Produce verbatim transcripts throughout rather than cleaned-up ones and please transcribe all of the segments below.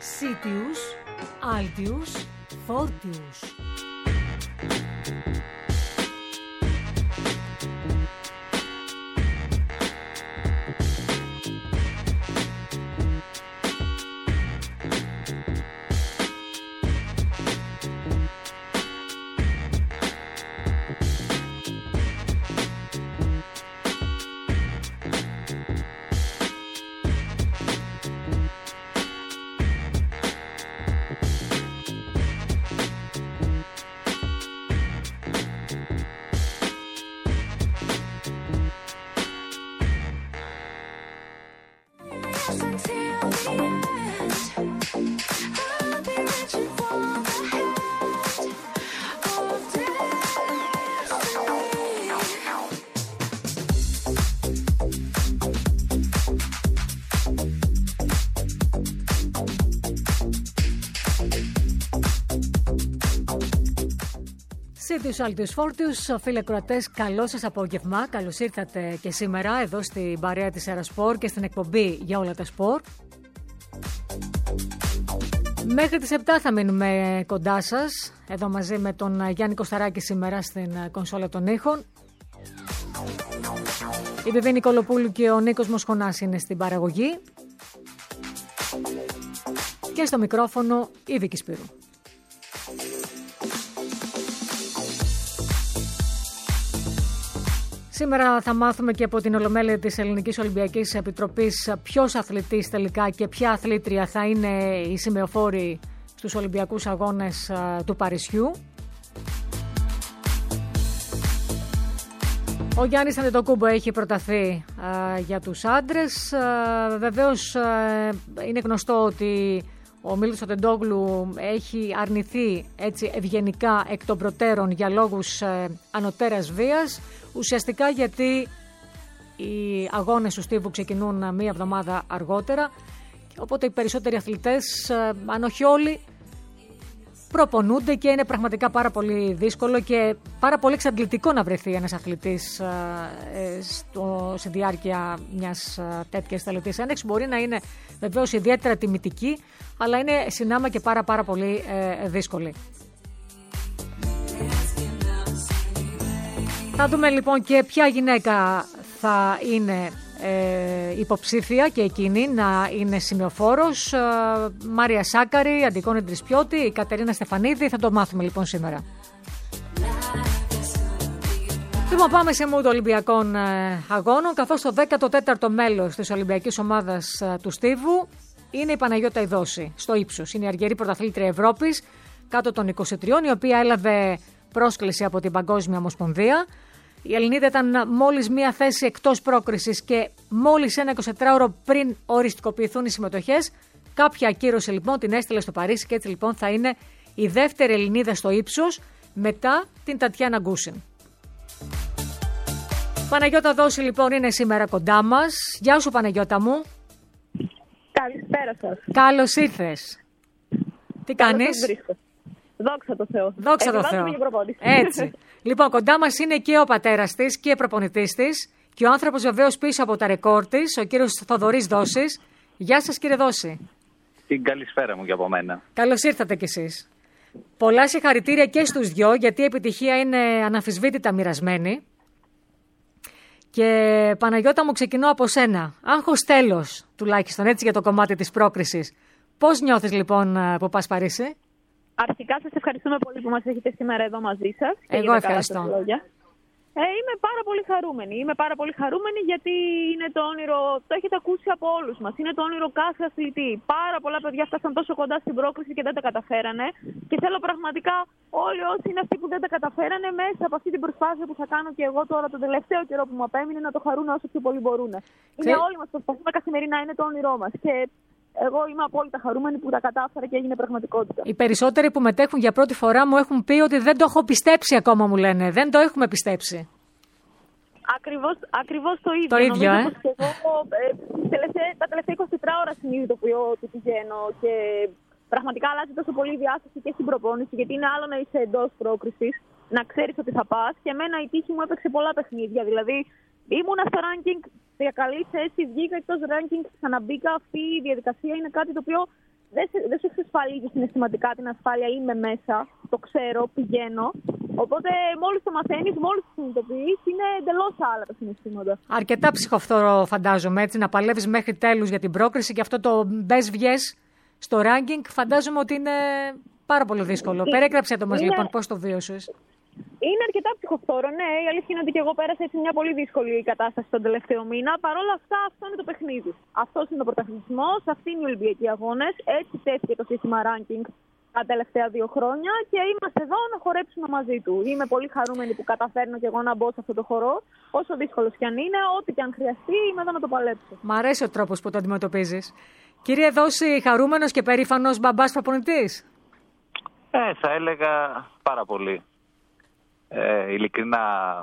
Sitius, Altius, Fortius. Σίτιους, Άλτιους, Φόρτιους, φίλοι ακροατές, καλό σας απόγευμα. Καλώς ήρθατε και σήμερα εδώ στην παρέα της Αερασπορ και στην εκπομπή για όλα τα σπορ. Μέχρι τις επτά θα μείνουμε κοντά σας, εδώ μαζί με τον Γιάννη Κωσταράκη σήμερα στην κονσόλα των ήχων. Η Βιβή Νικολοπούλου και ο Νίκος Μοσχονάς είναι στην παραγωγή. Και στο μικρόφωνο η Βίκη Σπύρου. Σήμερα θα μάθουμε και από την Ολομέλεια της Ελληνικής Ολυμπιακής Επιτροπής ποιος αθλητής τελικά και ποια αθλήτρια θα είναι οι σημεοφόροι στους Ολυμπιακούς Αγώνες του Παρισιού. Ο Γιάννης Αντετοκούμπο έχει προταθεί α, για τους άντρες. Α, βεβαίως α, είναι γνωστό ότι ο Μίλτος Τεντόγλου έχει αρνηθεί έτσι ευγενικά εκ των προτέρων για λόγους α, ανωτέρας βίας. Ουσιαστικά γιατί οι αγώνες του Στίβου ξεκινούν μία εβδομάδα αργότερα, οπότε οι περισσότεροι αθλητές, αν όχι όλοι, προπονούνται και είναι πραγματικά πάρα πολύ δύσκολο και πάρα πολύ εξαντλητικό να βρεθεί ένας αθλητής στο, στη διάρκεια μιας τέτοιας τελετής ένεξης. Μπορεί να είναι βεβαίως ιδιαίτερα τιμητική, αλλά είναι συνάμα και πάρα πάρα πολύ ε, δύσκολη. Θα δούμε λοιπόν και ποια γυναίκα θα είναι ε, υποψήφια και εκείνη να είναι σημειοφόρος. Ε, Μάρια Σάκαρη, Αντικόνη Τρισπιώτη, η Κατερίνα Στεφανίδη, θα το μάθουμε λοιπόν σήμερα. Λοιπόν, πάμε σε μούτο Ολυμπιακών ε, αγώνων, καθώς το δέκατο τέταρτο μέλος της Ολυμπιακής Ομάδας ε, του Στίβου είναι η Παναγιώτα Ιδώση, στο ύψος. Είναι η αργερή πρωταθλήτρια Ευρώπης, κάτω των είκοσι τριών, η οποία έλαβε πρόσκληση από την Παγκόσμια Ομοσπονδία. Η Ελληνίδα ήταν μόλις μία θέση εκτός πρόκρισης και μόλις ένα εικοσιτετράωρο πριν οριστικοποιηθούν οι συμμετοχές. Κάποια ακύρωση λοιπόν την έστειλε στο Παρίσι και έτσι λοιπόν θα είναι η δεύτερη Ελληνίδα στο ύψος μετά την Τατιάνα Γκούσιν. Παναγιώτα Δώση λοιπόν είναι σήμερα κοντά μας. Γεια σου Παναγιώτα μου. Καλησπέρα σας. Καλώς ήρθες. Τι κάνεις? Δόξα τω Θεώ. Δόξα τω Θεώ. Έτσι. Λοιπόν, κοντά μας είναι και ο πατέρας της και προπονητής της και ο άνθρωπος βεβαίως πίσω από τα ρεκόρ της, ο κύριος Θοδωρής Δώσης. Γεια σας κύριε Δώση. Την καλησπέρα μου και από μένα. Καλώς ήρθατε κι εσείς. Πολλά συγχαρητήρια και στους δυο, γιατί η επιτυχία είναι αναμφισβήτητα μοιρασμένη. Και Παναγιώτα μου, ξεκινώ από σένα. Άγχος τέλος, τουλάχιστον έτσι για το κομμάτι της πρόκρισης. Πώς νιώθεις λοιπόν που πας Παρίσι? Αρχικά σας ευχαριστούμε πολύ που μας έχετε σήμερα εδώ μαζί σας. Εγώ ευχαριστώ. Ε, είμαι πάρα πολύ χαρούμενη. Είμαι πάρα πολύ χαρούμενη γιατί είναι το όνειρο, το έχετε ακούσει από όλους μας, είναι το όνειρο κάθε αθλητή. Πάρα πολλά παιδιά φτάσαν τόσο κοντά στην πρόκριση και δεν τα καταφέρανε. Και θέλω πραγματικά όλοι όσοι είναι αυτοί που δεν τα καταφέρανε, μέσα από αυτή την προσπάθεια που θα κάνω και εγώ τώρα τον τελευταίο καιρό που μου απέμεινε, να το χαρούν όσο πιο πολύ μπορούν. Είναι και... όλοι μας προσπαθούμε καθημερινά, είναι το όνειρό μας. Και εγώ είμαι απόλυτα χαρούμενη που τα κατάφερα και έγινε πραγματικότητα. Οι περισσότεροι που μετέχουν για πρώτη φορά μου έχουν πει ότι δεν το έχω πιστέψει ακόμα, μου λένε. Δεν το έχουμε πιστέψει. Ακριβώς, ακριβώς το ίδιο. Το ίδιο, ε. Και εγώ ε, τελευταία, τα τελευταία είκοσι τέσσερις ώρα συνειδητοποιώ ότι πηγαίνω και πραγματικά αλλάζει τόσο πολύ η διάσταση και στην προπόνηση, γιατί είναι άλλο να είσαι εντός πρόκρισης, να ξέρεις ότι θα πας. Και εμένα η τύχη μου έπαιξε πολλά παιχνίδια. Δηλαδή, ήμουνα στο ranking για καλή θέση, βγήκα εκτός ranking, ξαναμπήκα. Αυτή η διαδικασία είναι κάτι το οποίο δεν, δεν σου εξασφαλίζει συναισθηματικά την ασφάλεια. Είμαι μέσα, το ξέρω, πηγαίνω. Οπότε μόλις το μαθαίνεις, μόλις το συνειδητοποιείς, είναι εντελώς άλλα τα συναισθήματα. Αρκετά ψυχοφθόρο, φαντάζομαι, έτσι, να παλεύεις μέχρι τέλους για την πρόκριση και αυτό το μπες βγες στο ranking, φαντάζομαι ότι είναι πάρα πολύ δύσκολο. Είναι... Περιέγραψε το μας είναι... λοιπόν, πώς το βίωσες. Είναι αρκετά ψυχοφθόρο, ναι. Η αλήθεια είναι ότι και εγώ πέρασα έτσι μια πολύ δύσκολη κατάσταση τον τελευταίο μήνα. Παρ' όλα αυτά, αυτό είναι το παιχνίδι. Αυτό είναι ο πρωταθλητισμός, αυτοί είναι οι Ολυμπιακοί αγώνες. Έτσι τέθηκε το σύστημα ranking τα τελευταία δύο χρόνια και είμαστε εδώ να χορέψουμε μαζί του. Είμαι πολύ χαρούμενη που καταφέρνω και εγώ να μπω σε αυτό το χορό. Όσο δύσκολο κι αν είναι, ό,τι κι αν χρειαστεί, είμαι εδώ να το παλέψω. Μ' αρέσει ο τρόπος που το αντιμετωπίζεις. Κύριε Δόση, χαρούμενος και περήφανος μπαμπάς προπονητής. Ε, θα έλεγα πάρα πολύ. Ε, ειλικρινά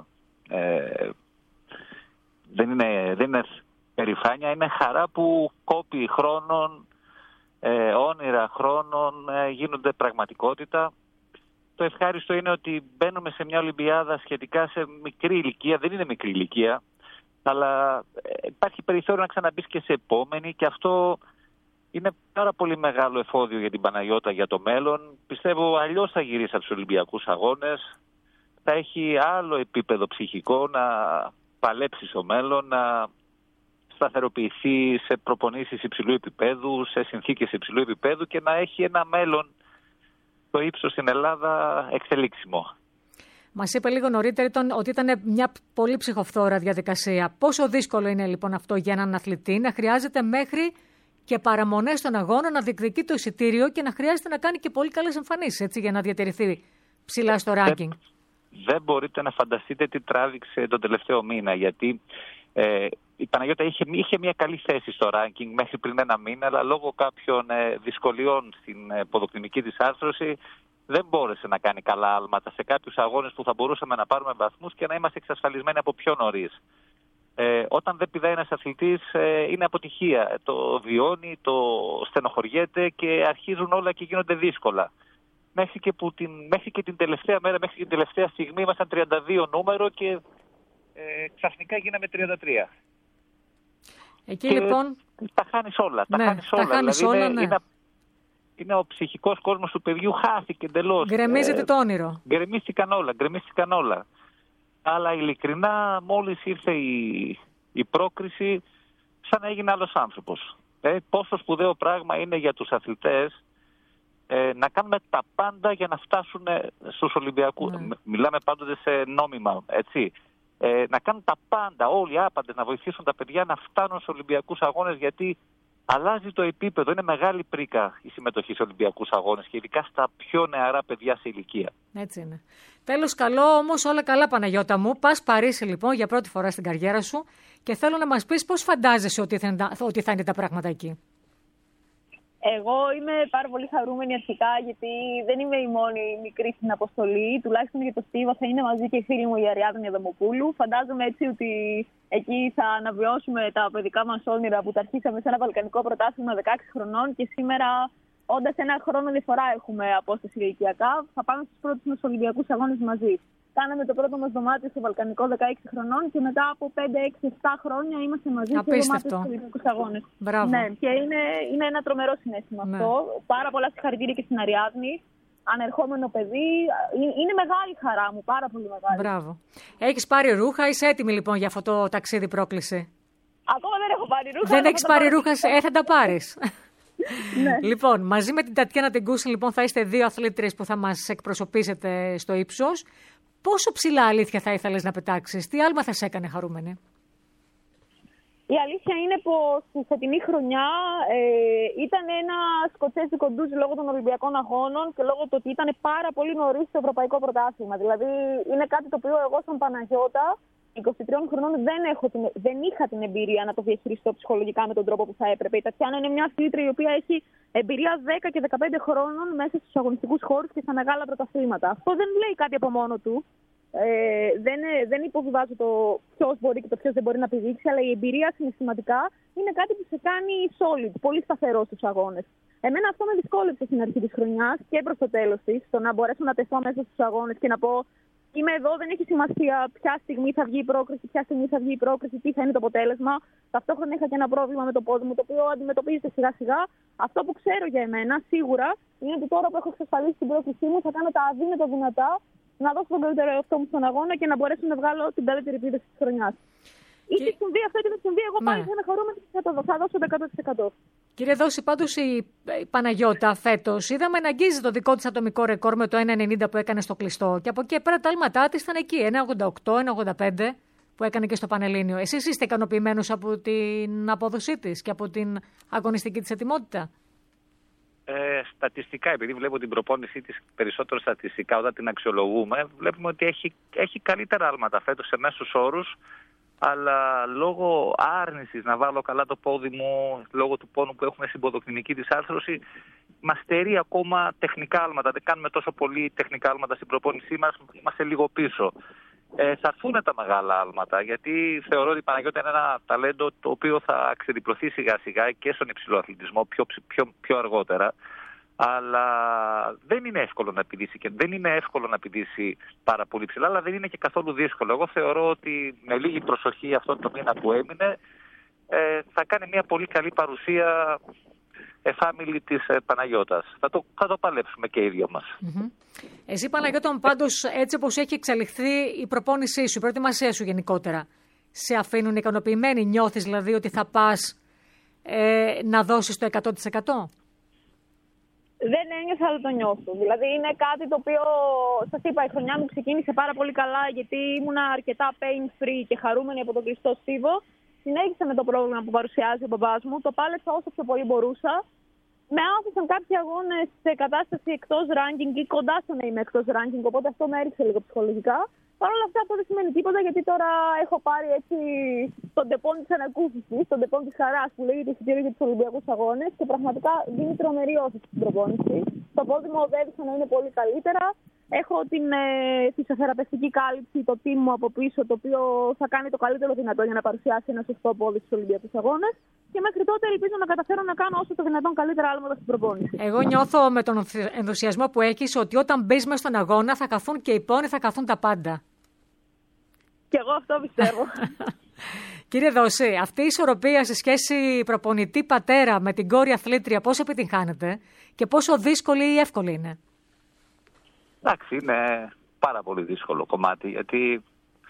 ε, δεν, είναι, δεν είναι περηφάνεια, είναι χαρά που κόποι χρόνων, ε, όνειρα χρόνων ε, γίνονται πραγματικότητα. Το ευχάριστο είναι ότι μπαίνουμε σε μια Ολυμπιάδα σχετικά σε μικρή ηλικία, δεν είναι μικρή ηλικία, αλλά ε, υπάρχει περιθώριο να ξαναμπείς και σε επόμενη και αυτό είναι πάρα πολύ μεγάλο εφόδιο για την Παναγιώτα για το μέλλον. Πιστεύω αλλιώς θα γυρίσει από τους Ολυμπιακούς Αγώνες. Θα έχει άλλο επίπεδο ψυχικό να παλέψει στο μέλλον, να σταθεροποιηθεί σε προπονήσεις υψηλού επίπεδου, σε συνθήκες υψηλού επίπεδου και να έχει ένα μέλλον το ύψος στην Ελλάδα εξελίξιμο. Μας είπε λίγο νωρίτερα ότι ήταν μια πολύ ψυχοφθόρα διαδικασία. Πόσο δύσκολο είναι λοιπόν αυτό για έναν αθλητή να χρειάζεται μέχρι και παραμονές στον αγώνα να διεκδικεί το εισιτήριο και να χρειάζεται να κάνει και πολύ καλές εμφανίσεις έτσι, για να διατηρηθεί ψηλά στο ranking. Δεν μπορείτε να φανταστείτε τι τράβηξε τον τελευταίο μήνα, γιατί ε, η Παναγιώτα είχε, είχε μια καλή θέση στο ranking μέχρι πριν ένα μήνα, αλλά λόγω κάποιων ε, δυσκολιών στην ε, ποδοκτηνική της άρθρωση δεν μπόρεσε να κάνει καλά άλματα σε κάποιους αγώνες που θα μπορούσαμε να πάρουμε βαθμούς και να είμαστε εξασφαλισμένοι από πιο νωρίς. Ε, όταν δεν πηδάει ένας αθλητής ε, είναι αποτυχία. Το βιώνει, το στενοχωριέται και αρχίζουν όλα και γίνονται δύσκολα. Μέχρι και, που την, μέχρι και την τελευταία μέρα, μέχρι και την τελευταία στιγμή ήμασταν τριάντα δύο νούμερο και ε, ξαφνικά γίναμε τριάντα τρία. Εκεί και λοιπόν... Τα χάνεις όλα. Ναι, τα χάνεις τα όλα. Χάνεις δηλαδή όλα είναι, ναι. είναι, είναι ο ψυχικός κόσμος του παιδιού χάθηκε εντελώς. Γκρεμίζεται ε, το όνειρο. Γκρεμίστηκαν όλα, γκρεμίστηκαν όλα. Αλλά ειλικρινά μόλις ήρθε η, η πρόκριση σαν να έγινε άλλος άνθρωπος. Ε, πόσο σπουδαίο πράγμα είναι για τους αθλητές ε, να κάνουμε τα πάντα για να φτάσουν στους Ολυμπιακούς. Mm. Μιλάμε πάντοτε σε νόμιμα, έτσι. Ε, να κάνουν τα πάντα, όλοι οι άπαντες, να βοηθήσουν τα παιδιά να φτάνουν στους Ολυμπιακούς Αγώνες, γιατί αλλάζει το επίπεδο. Είναι μεγάλη πρίκα η συμμετοχή σε Ολυμπιακούς Αγώνες και ειδικά στα πιο νεαρά παιδιά σε ηλικία. Έτσι είναι. Τέλος, καλό όμως, όλα καλά Παναγιώτα μου. Πας Παρίσι λοιπόν για πρώτη φορά στην καριέρα σου και θέλω να μας πεις πώς φαντάζεσαι ότι θα, ότι θα είναι τα πράγματα εκεί. Εγώ είμαι πάρα πολύ χαρούμενη αρχικά, γιατί δεν είμαι η μόνη μικρή στην αποστολή. Τουλάχιστον για το Στίβο θα είναι μαζί και η φίλη μου η Αριάδνη Αδαμοπούλου. Φαντάζομαι έτσι ότι εκεί θα αναβιώσουμε τα παιδικά μας όνειρα που τα αρχίσαμε σε ένα βαλκανικό πρωτάθλημα δεκαέξι χρονών και σήμερα, όντας ένα χρόνο διαφορά έχουμε απόσταση ηλικιακά, θα πάμε στους πρώτους μας Ολυμπιακούς Αγώνες μαζί. Κάναμε το πρώτο μας δωμάτιο στο βαλκανικό δεκαέξι χρονών και μετά από πέντε, έξι, επτά χρόνια είμαστε μαζί στο δωμάτιο στους Ολυμπιακούς Αγώνες. Μπράβο. Ναι, και είναι, είναι ένα τρομερό συναίσθημα ναι. αυτό. Πάρα πολλά συγχαρητήρια και στην Αριάδνη. Ανερχόμενο παιδί. Είναι μεγάλη χαρά μου, πάρα πολύ μεγάλη. Μπράβο. Έχεις πάρει ρούχα, είσαι έτοιμη λοιπόν για αυτό το ταξίδι πρόκληση? Ακόμα δεν έχω πάρει ρούχα. Δεν έχεις πάρει ρούχα, ε, θα τα πάρεις. Ναι. Λοιπόν, μαζί με την Τατιάνα Τεγκούσιν λοιπόν, θα είστε δύο αθλήτριες που θα μας εκπροσωπήσετε στο ύψος. Πόσο ψηλά αλήθεια θα ήθελες να πετάξεις, τι άλμα θα σε έκανε χαρούμενη? Η αλήθεια είναι πως στη φετινή χρονιά ε, ήταν ένα σκοτσέζικο ντουζ λόγω των Ολυμπιακών Αγώνων και λόγω του ότι ήταν πάρα πολύ νωρίς στο Ευρωπαϊκό Πρωτάθλημα. Δηλαδή είναι κάτι το οποίο εγώ σαν Παναγιώτα είκοσι τριών χρονών δεν, έχω την, δεν είχα την εμπειρία να το διαχειριστώ ψυχολογικά με τον τρόπο που θα έπρεπε. Η Τατιάνα είναι μια αθλήτρια η οποία έχει εμπειρία δέκα και δεκαπέντε χρόνων μέσα στους αγωνιστικούς χώρους και στα μεγάλα πρωταθλήματα. Αυτό δεν λέει κάτι από μόνο του. Ε, δεν, δεν υποβιβάζω το ποιος μπορεί και το ποιος δεν μπορεί να πηδήξει, αλλά η εμπειρία συναισθηματικά είναι κάτι που σε κάνει solid, πολύ σταθερό στους αγώνες. Εμένα αυτό με δυσκόλεψε στην αρχή της χρονιάς και προς το τέλος της, το να μπορέσω να τεθώ μέσα στους αγώνες και να πω είμαι εδώ, δεν έχει σημασία ποια στιγμή θα βγει η πρόκριση, ποια στιγμή θα βγει η πρόκριση, τι θα είναι το αποτέλεσμα. Ταυτόχρονα είχα και ένα πρόβλημα με το πόδι μου, το οποίο αντιμετωπίζεται σιγά-σιγά. Αυτό που ξέρω για εμένα, σίγουρα, είναι ότι τώρα που έχω εξασφαλίσει την πρόκρισή μου, θα κάνω τα αδύνατα δυνατά να δώσω τον καλύτερο εαυτό μου στον αγώνα και να μπορέσω να βγάλω την καλύτερη επίδοση τη χρονιά. Και... Είτε συμβεί αυτό, είτε δεν συμβεί, εγώ πάλι θα είμαι χαρούμενη και θα δώσω το εκατό τοις εκατό. Κύριε Δόση, πάντως η Παναγιώτα φέτος είδαμε να αγγίζει το δικό της ατομικό ρεκόρ με το ένα ενενήντα που έκανε στο κλειστό. Και από εκεί πέρα τα άλματά της ήταν εκεί, ένα ογδόντα οκτώ, ένα ογδόντα πέντε που έκανε και στο Πανελλήνιο. Εσείς είστε ικανοποιημένος από την απόδοσή της και από την αγωνιστική της ετοιμότητα? Ε, στατιστικά, επειδή βλέπω την προπόνησή της περισσότερο στατιστικά, όταν την αξιολογούμε, βλέπουμε ότι έχει, έχει καλύτερα άλματα φέτος σε μέσους όρους. Αλλά λόγω άρνησης να βάλω καλά το πόδι μου, λόγω του πόνου που έχουμε στην ποδοκτηνική της άρθρωση, μας στερεί ακόμα τεχνικά άλματα. Δεν κάνουμε τόσο πολύ τεχνικά άλματα στην προπόνησή μας, είμαστε λίγο πίσω. Ε, θα έρθουν τα μεγάλα άλματα, γιατί θεωρώ ότι η Παναγιώτα είναι ένα ταλέντο το οποίο θα ξεδιπλωθεί σιγά σιγά και στον υψηλό αθλητισμό πιο, πιο, πιο αργότερα. Αλλά δεν είναι εύκολο να πηδήσει και δεν είναι εύκολο να πηδήσει πάρα πολύ ψηλά, αλλά δεν είναι και καθόλου δύσκολο. Εγώ θεωρώ ότι με λίγη προσοχή αυτόν τον μήνα που έμεινε ε, θα κάνει μια πολύ καλή παρουσία εφάμιλη της ε, Παναγιώτας. Θα το, θα το παλέψουμε και οι δυο μας. Mm-hmm. Εσύ, Παναγιώτα, πάντως, έτσι όπως έχει εξελιχθεί η προπόνησή σου, η προετοιμασία σου γενικότερα, σε αφήνουν ικανοποιημένοι? Νιώθεις δηλαδή ότι θα πας ε, να δώσεις το εκατό τοις εκατό? Δεν ένιωσα, αλλά το νιώθω. Δηλαδή είναι κάτι το οποίο, σας είπα, η χρονιά μου ξεκίνησε πάρα πολύ καλά, γιατί ήμουνα αρκετά pain free και χαρούμενη από τον κλειστό στίβο. Συνέχισα με το πρόβλημα που παρουσιάζει ο μπαμπάς μου, το πάλεψα όσο πιο πολύ μπορούσα. Με άφησαν κάποιοι αγώνες σε κατάσταση εκτός ranking ή κοντά στο να είμαι εκτός ranking, οπότε αυτό με έριξε λίγο ψυχολογικά. Παρ' όλα αυτά, αυτό δεν σημαίνει τίποτα, γιατί τώρα έχω πάρει έτσι τον τεπών της ανακούφισης, τον τεπών της χαράς που λέγεται εισιτήριο για τους Ολυμπιακούς Αγώνες, και πραγματικά δίνει τρομερή όθηση στην προπόνηση. Το πόδι μου οδεύησε να είναι πολύ καλύτερα. Έχω την ε, φυσιοθεραπευτική κάλυψη, το team μου από πίσω, το οποίο θα κάνει το καλύτερο δυνατό για να παρουσιάσει ένα σωστό πόδι στους Ολυμπιακούς Αγώνες. Και μέχρι τότε ελπίζω να καταφέρω να κάνω όσο το δυνατόν καλύτερα άλματα στην προπόνηση. Εγώ νιώθω με τον ενθουσιασμό που έχεις ότι όταν μπεις μες στον αγώνα θα καθούν και οι πόνοι, θα καθούν τα πάντα. Και εγώ αυτό πιστεύω. Κύριε Δόση, αυτή η ισορροπία σε σχέση προπονητή πατέρα με την κόρη αθλήτρια, πώς επιτυγχάνεται και πόσο δύσκολη ή εύκολη είναι? Εντάξει, είναι πάρα πολύ δύσκολο κομμάτι, γιατί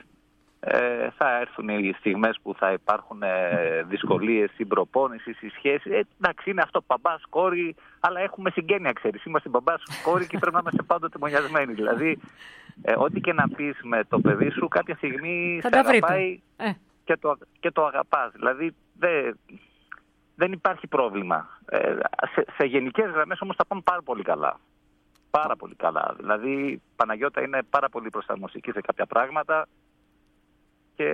ε, θα έρθουν οι στιγμές που θα υπάρχουν ε, δυσκολίες στην προπόνηση, στη σχέση. Ε, εντάξει, είναι αυτό, μπαμπάς, κόρη, αλλά έχουμε συγγένεια, ξέρεις. Είμαστε μπαμπάς, κόρη και πρέπει να είμαστε πάντοτε μονιασμένοι. Δηλαδή, ε, ό,τι και να πεις με το παιδί σου, κάποια στιγμή θα σε αγαπάει ε. και, το, και το αγαπάς. Δηλαδή, δε, δεν υπάρχει πρόβλημα. Ε, σε, σε γενικές γραμμές όμως θα πάμε πάρα πολύ καλά. Πάρα πολύ καλά. Δηλαδή, η Παναγιώτα είναι πάρα πολύ προσαρμοστική σε κάποια πράγματα και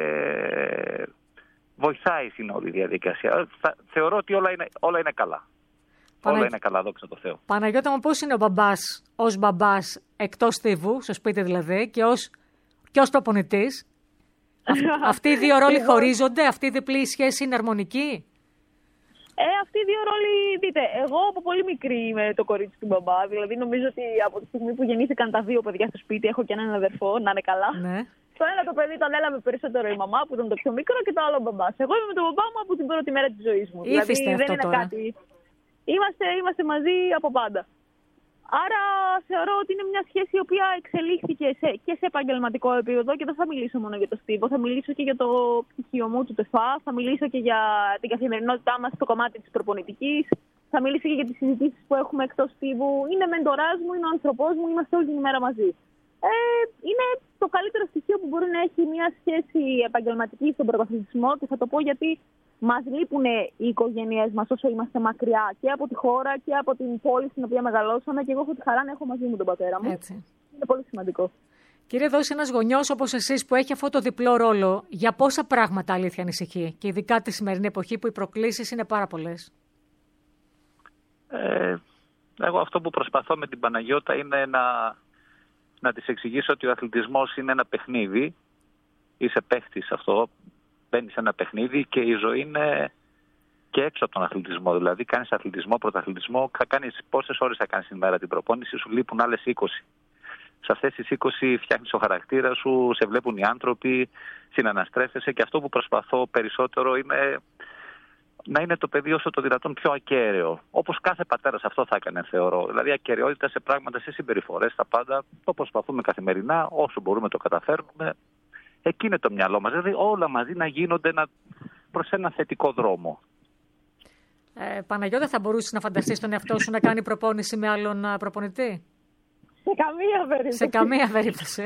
βοηθάει στην όλη διαδικασία. Θα, θεωρώ ότι όλα είναι, όλα είναι καλά. Πανα... Όλα είναι καλά, δόξα τω Θεώ. Παναγιώτα μου, πώς είναι ο μπαμπάς, ως μπαμπάς εκτός στίβου, στο σπίτι δηλαδή, και ως, και ως προπονητής? Αυτοί οι δύο ρόλοι χωρίζονται, αυτή η διπλή σχέση είναι αρμονική? Ε, αυτοί οι δύο ρόλοι, δείτε, εγώ από πολύ μικρή είμαι το κορίτσι του μπαμπά. Δηλαδή, νομίζω ότι από τη στιγμή που γεννήθηκαν τα δύο παιδιά στο σπίτι, έχω και έναν αδερφό, να είναι καλά. Ναι. Το ένα το παιδί τον έλαβε περισσότερο η μαμά, που ήταν το πιο μικρό, και το άλλο ο μπαμπάς. Εγώ είμαι με τον μπαμπά μου από την πρώτη μέρα της ζωής μου. Ήθιστε δηλαδή, αυτό δεν είναι τώρα. κάτι. Είμαστε, είμαστε μαζί από πάντα. Άρα θεωρώ ότι είναι μια σχέση η οποία εξελίχθηκε σε, και σε επαγγελματικό επίπεδο, και δεν θα μιλήσω μόνο για το στίβο, θα μιλήσω και για το πτυχίο μου του ΤΕΦΑ, θα μιλήσω και για την καθημερινότητά μας στο κομμάτι της προπονητικής, θα μιλήσω και για τις συζητήσεις που έχουμε εκτός στίβου. Είναι μεντοράς μου, είναι ο άνθρωπός μου, είμαστε όλη την ημέρα μαζί. Ε, είναι το καλύτερο στοιχείο που μπορεί να έχει μια σχέση επαγγελματική στον πρωταθλητισμό, και θα το πω γιατί μας λείπουν οι οικογένειές μας όσο είμαστε μακριά και από τη χώρα και από την πόλη στην οποία μεγαλώσαμε, και εγώ έχω τη χαρά να έχω μαζί μου τον πατέρα μου. Έτσι. Είναι πολύ σημαντικό. Κύριε Δόση, ένας γονιός όπως εσείς που έχει αυτό το διπλό ρόλο, για πόσα πράγματα αλήθεια ανησυχεί, και ειδικά τη σημερινή εποχή που οι προκλήσεις είναι πάρα πολλές? Ε, εγώ αυτό που προσπαθώ με την Παναγιώτα είναι να, να της εξηγήσω ότι ο αθλητισμός είναι ένα παιχνίδι. Είσαι παίχτης αυτό. Μπαίνεις σε ένα παιχνίδι και η ζωή είναι και έξω από τον αθλητισμό. Δηλαδή, κάνεις αθλητισμό, πρωταθλητισμό, θα κάνεις πόσες ώρες θα κάνεις την μέρα την προπόνηση, σου λείπουν άλλες είκοσι. Σε αυτές τις είκοσι φτιάχνεις το χαρακτήρα σου, σε βλέπουν οι άνθρωποι, συναναστρέφεσαι και αυτό που προσπαθώ περισσότερο είναι να είναι το παιδί όσο το δυνατόν πιο ακέραιο. Όπως κάθε πατέρας αυτό θα έκανε, θεωρώ. Δηλαδή, ακεραιότητα σε πράγματα, σε συμπεριφορές, τα πάντα. Το προσπαθούμε καθημερινά, όσο μπορούμε το καταφέρνουμε. Εκεί είναι το μυαλό μας. Δηλαδή, όλα μαζί να γίνονται ένα, προς ένα θετικό δρόμο. Ε, Παναγιώτα, θα μπορούσες να φανταστείς τον εαυτό σου να κάνει προπόνηση με άλλον προπονητή? Σε καμία περίπτωση. Σε καμία περίπτωση.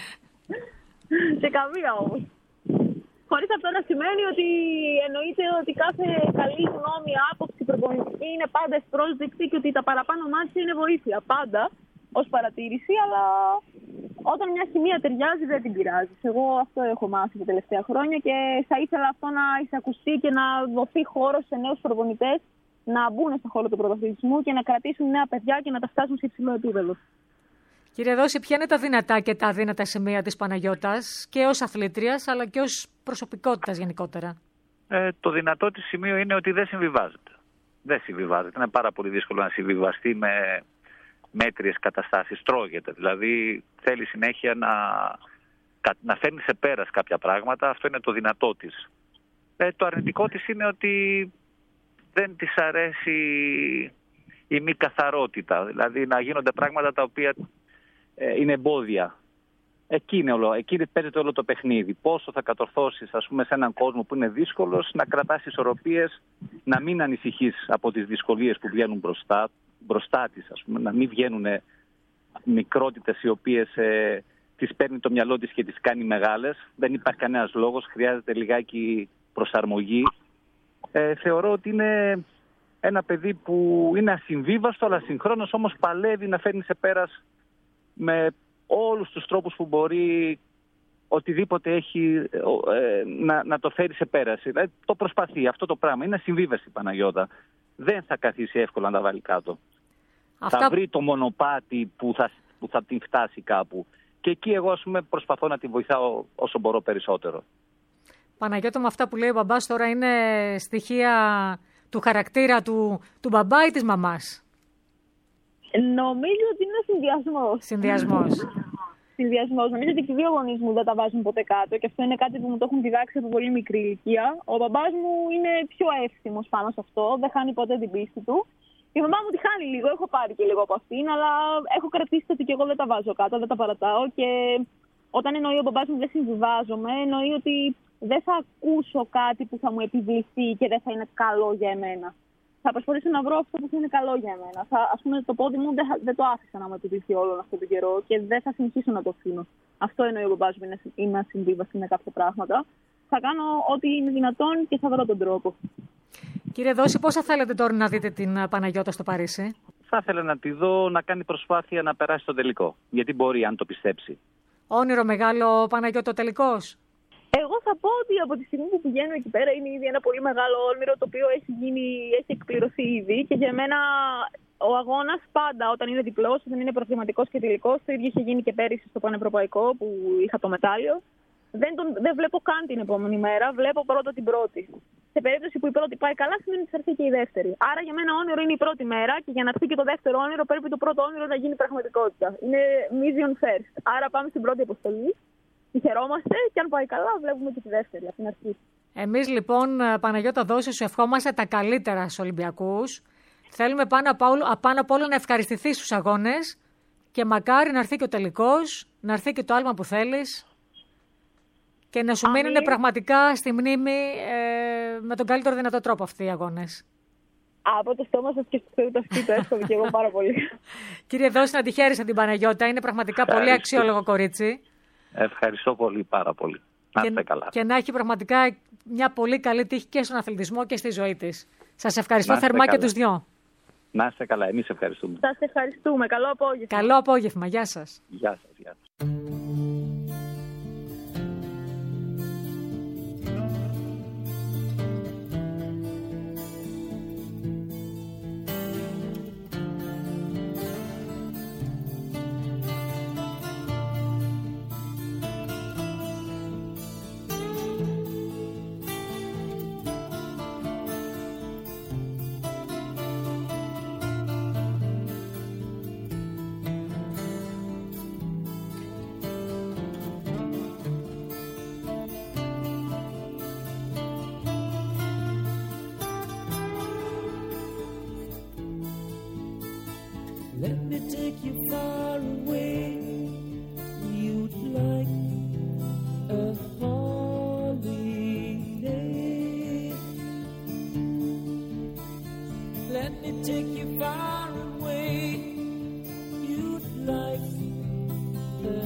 Σε καμία όμως. Χωρίς αυτό να σημαίνει ότι εννοείται ότι κάθε καλή γνώμη, άποψη προπονητική είναι πάντα ευπρόσδεκτη και ότι τα παραπάνω μάτια είναι βοήθεια. Πάντα ως παρατήρηση, αλλά όταν μια χημεία ταιριάζει δεν την πειράζει. Εγώ αυτό έχω μάθει τα τελευταία χρόνια και θα ήθελα αυτό να εισακουστεί και να δοθεί χώρο σε νέους προπονητές να μπουν στο χώρο του πρωταθλητισμού και να κρατήσουν νέα παιδιά και να τα φτάσουν σε υψηλό επίπεδο. Κύριε Δόση, ποια είναι τα δυνατά και τα αδύνατα σημεία της Παναγιώτας και ως αθλήτριας αλλά και ως προσωπικότητας γενικότερα? Ε, το δυνατό της σημείο είναι ότι δεν συμβιβάζεται. Δεν συμβιβάζεται. Είναι πάρα πολύ δύσκολο να συμβιβαστεί με μέτριες καταστάσεις. Τρώγεται. Δηλαδή θέλει συνέχεια να, να φέρνει σε πέρας κάποια πράγματα. Αυτό είναι το δυνατό της. Ε, το αρνητικό της είναι ότι δεν της αρέσει η μη καθαρότητα. Δηλαδή να γίνονται πράγματα τα οποία είναι εμπόδια. Εκεί, είναι όλο, εκεί παίζεται όλο το παιχνίδι. Πόσο θα κατορθώσεις, ας πούμε, σε έναν κόσμο που είναι δύσκολος, να κρατάς ισορροπίες, να μην ανησυχείς από τις δυσκολίες που βγαίνουν μπροστά, μπροστά της, ας πούμε, να μην βγαίνουν μικρότητες οι οποίες ε, τις παίρνει το μυαλό της και τις κάνει μεγάλες. Δεν υπάρχει κανένας λόγος, χρειάζεται λιγάκι προσαρμογή. Ε, θεωρώ ότι είναι ένα παιδί που είναι ασυμβίβαστο, αλλά συγχρόνως όμως παλεύει να φέρνει σε πέρας με όλους τους τρόπους που μπορεί, οτιδήποτε έχει, ε, να, να το φέρει σε πέραση. Δηλαδή, το προσπαθεί αυτό το πράγμα. Είναι ασυμβίβαστη η Παναγιώτα. Δεν θα καθίσει εύκολα να τα βάλει κάτω. Αυτά... Θα βρει το μονοπάτι που θα, που θα την φτάσει κάπου. Και εκεί εγώ, ας πούμε, προσπαθώ να τη βοηθάω όσο μπορώ περισσότερο. Παναγιώτα, με αυτά που λέει ο μπαμπάς τώρα είναι στοιχεία του χαρακτήρα του, του μπαμπά ή της μαμάς? Νομίζω ότι είναι συνδυασμός. Συνδυασμός. Συνδυασμός. Νομίζω ότι και οι δύο γονείς μου δεν τα βάζουν ποτέ κάτω και αυτό είναι κάτι που μου το έχουν διδάξει από πολύ μικρή ηλικία. Ο μπαμπάς μου είναι πιο εύθυμος πάνω σε αυτό, δεν χάνει ποτέ την πίστη του. Η μαμά μου τη χάνει λίγο, έχω πάρει και λίγο από αυτήν, αλλά έχω κρατήσει ότι και εγώ δεν τα βάζω κάτω, δεν τα παρατάω. Και όταν εννοεί ο μπαμπάς μου δεν συμβιβάζομαι, εννοεί ότι δεν θα ακούσω κάτι που θα μου επιβληθεί και δεν θα είναι καλό για εμένα. Θα προσπαθήσω να βρω αυτό που θα είναι καλό για εμένα. Θα, ας πούμε, το πόδι μου δεν, δεν το άφησα να μου επιβληθεί όλο αυτό τον καιρό και δεν θα συνεχίσω να το αφήνω. Αυτό εννοεί ο μπαμπάς μου, είναι ασυμβίβαστη με κάποια πράγματα. Θα κάνω ό,τι είναι δυνατόν και θα βρω τον τρόπο. Κύριε Δόση, πώς θα θέλετε τώρα να δείτε την Παναγιώτα στο Παρίσι? Θα ήθελα να τη δω να κάνει προσπάθεια να περάσει στο τελικό. Γιατί μπορεί, αν το πιστέψει. Όνειρο μεγάλο, Παναγιώτα, τελικός? Εγώ θα πω ότι από τη στιγμή που πηγαίνω εκεί πέρα είναι ήδη ένα πολύ μεγάλο όνειρο το οποίο έχει, γίνει, έχει εκπληρωθεί ήδη και για μένα ο αγώνας πάντα όταν είναι διπλός, όταν είναι προθληματικός και τελικός, το ίδιο είχε γίνει και πέρυσι στο Πανευρωπαϊκό που είχα το μετάλλιο. Δεν, τον, δεν βλέπω καν την επόμενη μέρα, βλέπω πρώτα την πρώτη. Σε περίπτωση που η πρώτη πάει καλά, σημαίνει ότι θα έρθει και η δεύτερη. Άρα για μένα όνειρο είναι η πρώτη μέρα και για να έρθει και το δεύτερο όνειρο πρέπει το πρώτο όνειρο να γίνει πραγματικότητα. Είναι mission first. Άρα πάμε στην πρώτη αποστολή. Χαιρόμαστε και αν πάει καλά βλέπουμε και τη δεύτερη από την αρχή. Εμείς λοιπόν, Παναγιώτα Δόση, σου ευχόμαστε τα καλύτερα στους Ολυμπιακούς. Θέλουμε πάνω από, όλο, πάνω από όλο να ευχαριστηθείς στους αγώνες και μακάρι να έρθει και ο τελικός, να έρθει και το άλμα που θέλεις και να σου Αμήν. Μείνουν πραγματικά στη μνήμη ε, με τον καλύτερο δυνατό τρόπο αυτοί οι αγώνες. Από το στόμα σας και στο Θεού τα σκήτα, εύχομαι και εγώ πάρα πολύ. Κύριε Δόση, να τη χαίρεσαι την Παναγιώτα, είναι πραγματικά Ευχαριστώ. Πολύ αξιόλογο κορίτσι. Ευχαριστώ πολύ, πάρα πολύ. Να είστε καλά. Και να έχει πραγματικά μια πολύ καλή τύχη και στον αθλητισμό και στη ζωή της. Σας ευχαριστώ θερμά καλά. Και τους δυο. Να είστε καλά, εμείς ευχαριστούμε. Σας ευχαριστούμε. Καλό απόγευμα. Καλό απόγευμα. Γεια σας. Γεια σας. Γεια σας. Let me take you far away. You'd like a holiday. Let me take you far away. You'd like a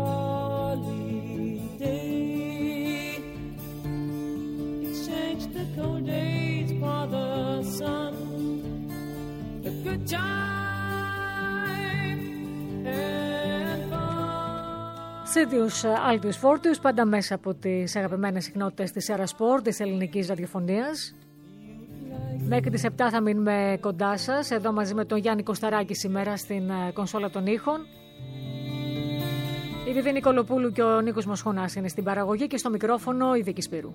holiday. Exchange the cold days for the sun. A good time and fun. Σίτιους Άλτιους Φόρτιους, πάντα μέσα από τις αγαπημένες συχνότητες της Ερασπορ, της ελληνικής ραδιοφωνίας. Μέχρι τις επτά θα μείνουμε κοντά σας, εδώ μαζί με τον Γιάννη Κωσταράκη σήμερα στην κονσόλα των ήχων. Η Βιδή Νικολοπούλου και ο Νίκος Μοσχονάς είναι στην παραγωγή και στο μικρόφωνο η Δίκη Σπύρου.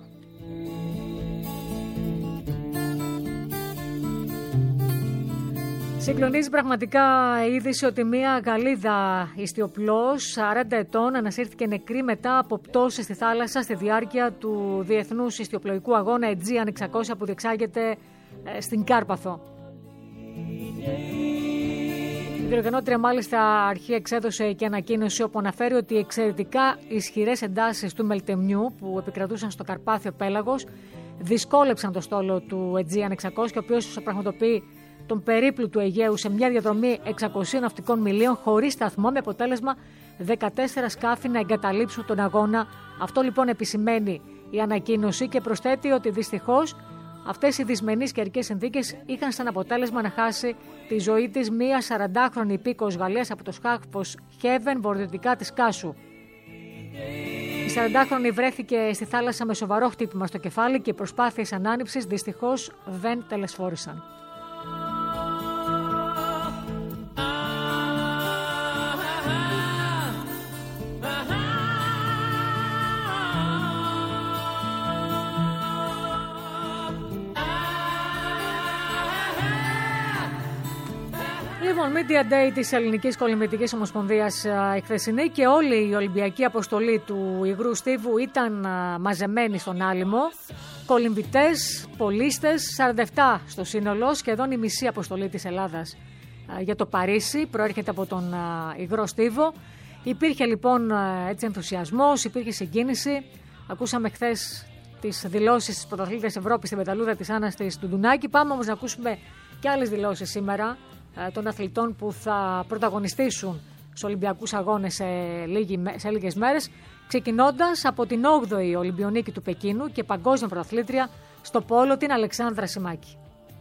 Συγκλονίζει πραγματικά η είδηση ότι μια Γαλλίδα ιστιοπλός σαράντα ετών ανασύρθηκε νεκρή μετά από πτώση στη θάλασσα στη διάρκεια του Διεθνούς Ιστιοπλοϊκού Αγώνα Aegean εξακόσια που διεξάγεται στην Κάρπαθο. Η διοργανώτρια μάλιστα αρχή εξέδωσε και ανακοίνωση όπου αναφέρει ότι οι εξαιρετικά ισχυρές εντάσεις του μελτεμιού που επικρατούσαν στο Καρπάθιο πέλαγος δυσκόλεψαν το στόλο του Aegean εξακόσια, ο οποίος πραγματοποιεί τον περίπλου του Αιγαίου σε μια διαδρομή εξακοσίων ναυτικών μιλίων χωρίς σταθμό, με αποτέλεσμα δεκατέσσερα σκάφη να εγκαταλείψουν τον αγώνα. Αυτό λοιπόν επισημαίνει η ανακοίνωση και προσθέτει ότι δυστυχώς αυτές οι δυσμενείς καιρικές συνθήκες είχαν σαν αποτέλεσμα να χάσει τη ζωή της μία σαραντάχρονη υπήκοος Γαλλίας από το σκάφος Heaven βορειοδυτικά της Κάσου. Η σαραντάχρονη βρέθηκε στη θάλασσα με σοβαρό χτύπημα στο κεφάλι και οι προσπάθειες ανάνυψης δυστυχώς δεν τελεσφόρησαν. Λοιπόν, Media Day της Ελληνικής Κολυμβητικής Ομοσπονδίας η χθεσινή και όλη η Ολυμπιακή αποστολή του υγρού στίβου ήταν μαζεμένη στον άλυμο. Κολυμβητές, πολίστες, σαράντα επτά στο σύνολο, σχεδόν η μισή αποστολή της Ελλάδας για το Παρίσι προέρχεται από τον υγρό στίβο. Υπήρχε λοιπόν έτσι ενθουσιασμός, υπήρχε συγκίνηση. Ακούσαμε χθες τις δηλώσεις της πρωταθλήτριας Ευρώπης στην πεταλούδα της Άννας της Ντουντουνάκη. Πάμε όμως να ακούσουμε και άλλες δηλώσεις σήμερα των αθλητών που θα πρωταγωνιστήσουν στους Ολυμπιακούς Αγώνες σε, λίγη, σε λίγες μέρες, ξεκινώντας από την όγδοη Ολυμπιονίκη του Πεκίνου και παγκόσμια πρωταθλήτρια στο πόλο, την Αλεξάνδρα Σιμάκη.